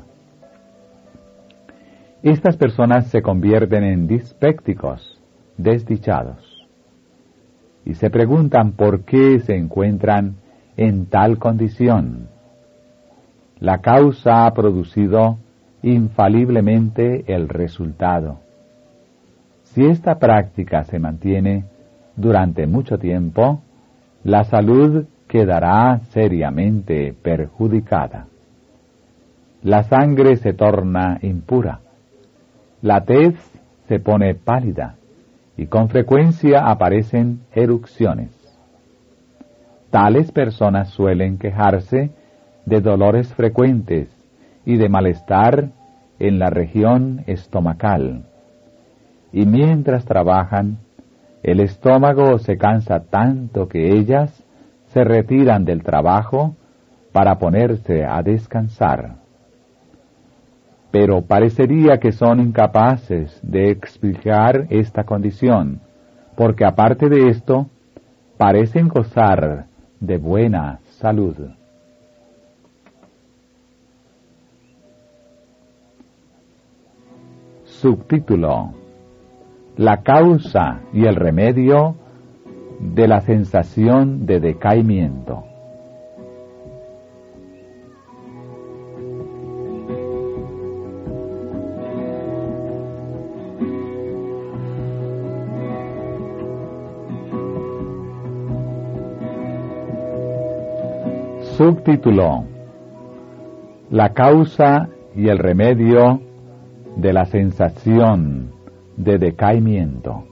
Estas personas se convierten en dispépticos, desdichados, y se preguntan por qué se encuentran en tal condición. La causa ha producido infaliblemente el resultado. Si esta práctica se mantiene durante mucho tiempo, la salud quedará seriamente perjudicada. La sangre se torna impura, la tez se pone pálida y con frecuencia aparecen erupciones. Tales personas suelen quejarse de dolores frecuentes y de malestar en la región estomacal. Y mientras trabajan, el estómago se cansa tanto que ellas se retiran del trabajo para ponerse a descansar. Pero parecería que son incapaces de explicar esta condición, porque aparte de esto, parecen gozar de buena salud. Subtítulo: La causa y el remedio de la sensación de decaimiento. Subtítulo: La causa y el remedio de la sensación de decaimiento.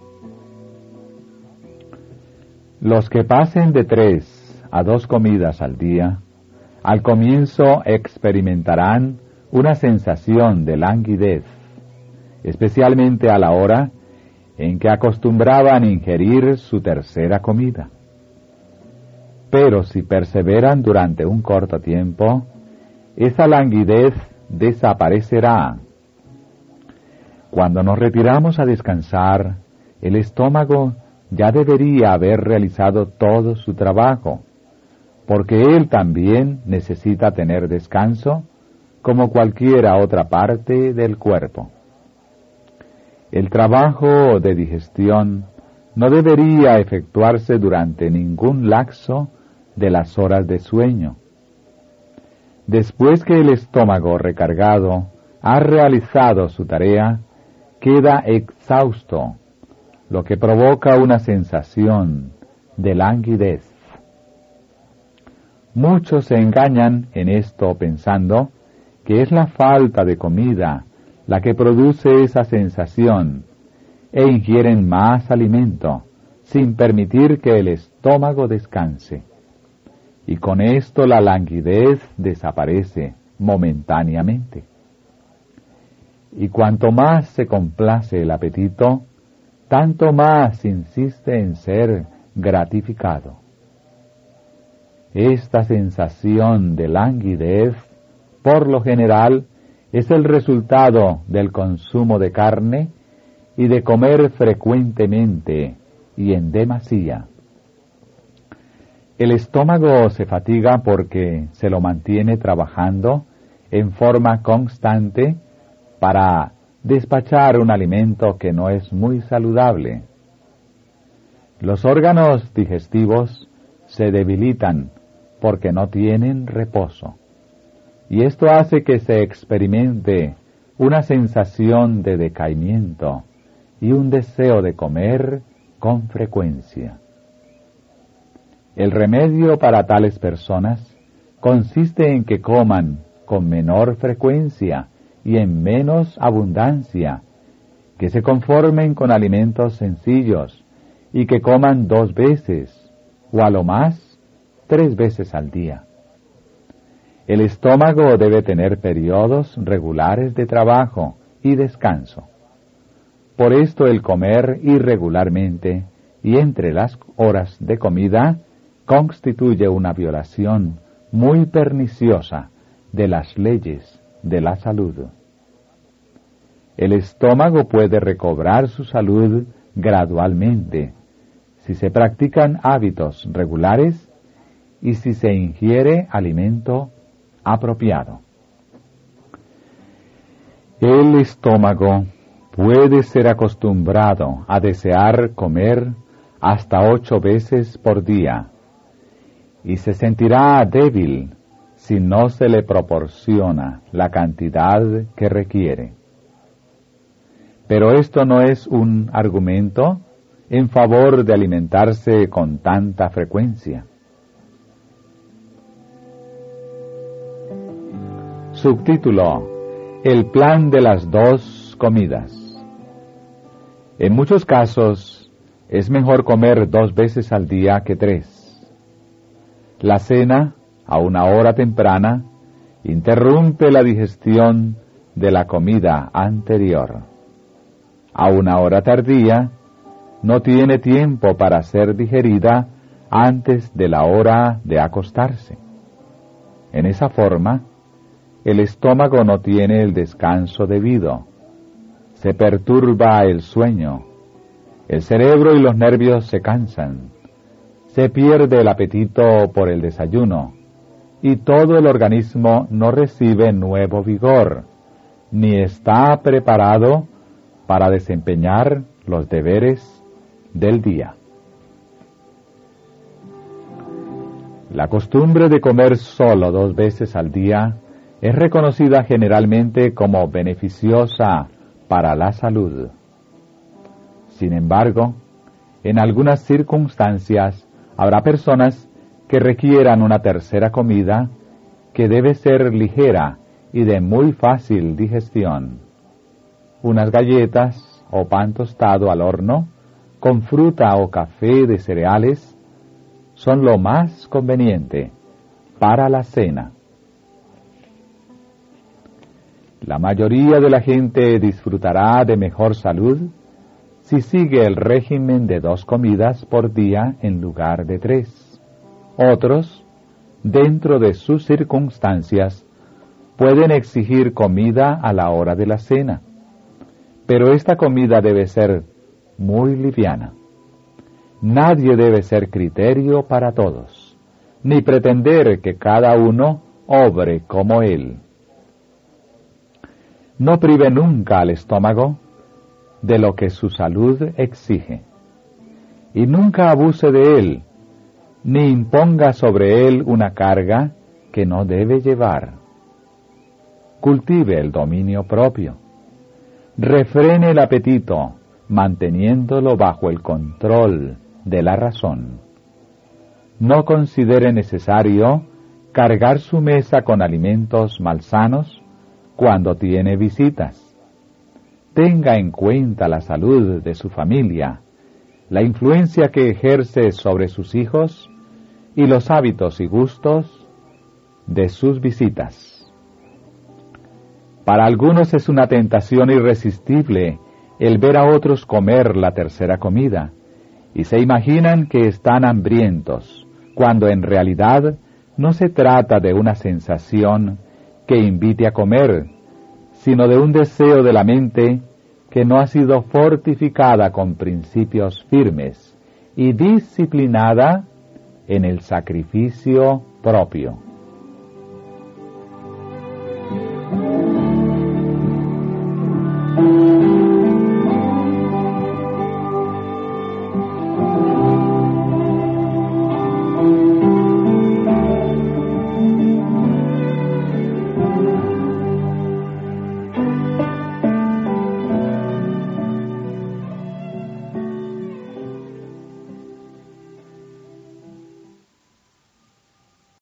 Los que pasen de 3 a 2 comidas al día, al comienzo experimentarán una sensación de languidez, especialmente a la hora en que acostumbraban ingerir su tercera comida. Pero si perseveran durante un corto tiempo, esa languidez desaparecerá. Cuando nos retiramos a descansar, el estómago ya debería haber realizado todo su trabajo, porque él también necesita tener descanso como cualquiera otra parte del cuerpo. El trabajo de digestión no debería efectuarse durante ningún lapso de las horas de sueño. Después que el estómago recargado ha realizado su tarea, queda exhausto, lo que provoca una sensación de languidez. Muchos se engañan en esto pensando que es la falta de comida la que produce esa sensación e ingieren más alimento sin permitir que el estómago descanse. Y con esto la languidez desaparece momentáneamente. Y cuanto más se complace el apetito, tanto más insiste en ser gratificado. Esta sensación de languidez, por lo general, es el resultado del consumo de carne y de comer frecuentemente y en demasía. El estómago se fatiga porque se lo mantiene trabajando en forma constante para despachar un alimento que no es muy saludable. Los órganos digestivos se debilitan porque no tienen reposo, y esto hace que se experimente una sensación de decaimiento y un deseo de comer con frecuencia. El remedio para tales personas consiste en que coman con menor frecuencia y en menos abundancia, que se conformen con alimentos sencillos y que coman 2 veces, o a lo más 3 veces al día. El estómago debe tener periodos regulares de trabajo y descanso. Por esto el comer irregularmente y entre las horas de comida constituye una violación muy perniciosa de las leyes de la salud. El estómago puede recobrar su salud gradualmente si se practican hábitos regulares y si se ingiere alimento apropiado. El estómago puede ser acostumbrado a desear comer hasta 8 veces por día y se sentirá débil si no se le proporciona la cantidad que requiere. Pero esto no es un argumento en favor de alimentarse con tanta frecuencia. Subtítulo: El plan de las 2 comidas. En muchos casos es mejor comer 2 veces al día que 3. La cena, a una hora temprana, interrumpe la digestión de la comida anterior. A una hora tardía, no tiene tiempo para ser digerida antes de la hora de acostarse. En esa forma, el estómago no tiene el descanso debido. Se perturba el sueño. El cerebro y los nervios se cansan. Se pierde el apetito por el desayuno. Y todo el organismo no recibe nuevo vigor, ni está preparado para desempeñar los deberes del día. La costumbre de comer solo 2 veces al día es reconocida generalmente como beneficiosa para la salud. Sin embargo, en algunas circunstancias habrá personas que requieran una tercera comida que debe ser ligera y de muy fácil digestión. Unas galletas o pan tostado al horno con fruta o café de cereales son lo más conveniente para la cena. La mayoría de la gente disfrutará de mejor salud si sigue el régimen de 2 comidas por día en lugar de 3. Otros, dentro de sus circunstancias, pueden exigir comida a la hora de la cena, pero esta comida debe ser muy liviana. Nadie debe ser criterio para todos, ni pretender que cada uno obre como él. No prive nunca al estómago de lo que su salud exige, y nunca abuse de él, ni imponga sobre él una carga que no debe llevar. Cultive el dominio propio. Refrene el apetito, manteniéndolo bajo el control de la razón. No considere necesario cargar su mesa con alimentos malsanos cuando tiene visitas. Tenga en cuenta la salud de su familia, la influencia que ejerce sobre sus hijos y los hábitos y gustos de sus visitas. Para algunos es una tentación irresistible el ver a otros comer la tercera comida, y se imaginan que están hambrientos, cuando en realidad no se trata de una sensación que invite a comer, sino de un deseo de la mente que no ha sido fortificada con principios firmes y disciplinada en el sacrificio propio.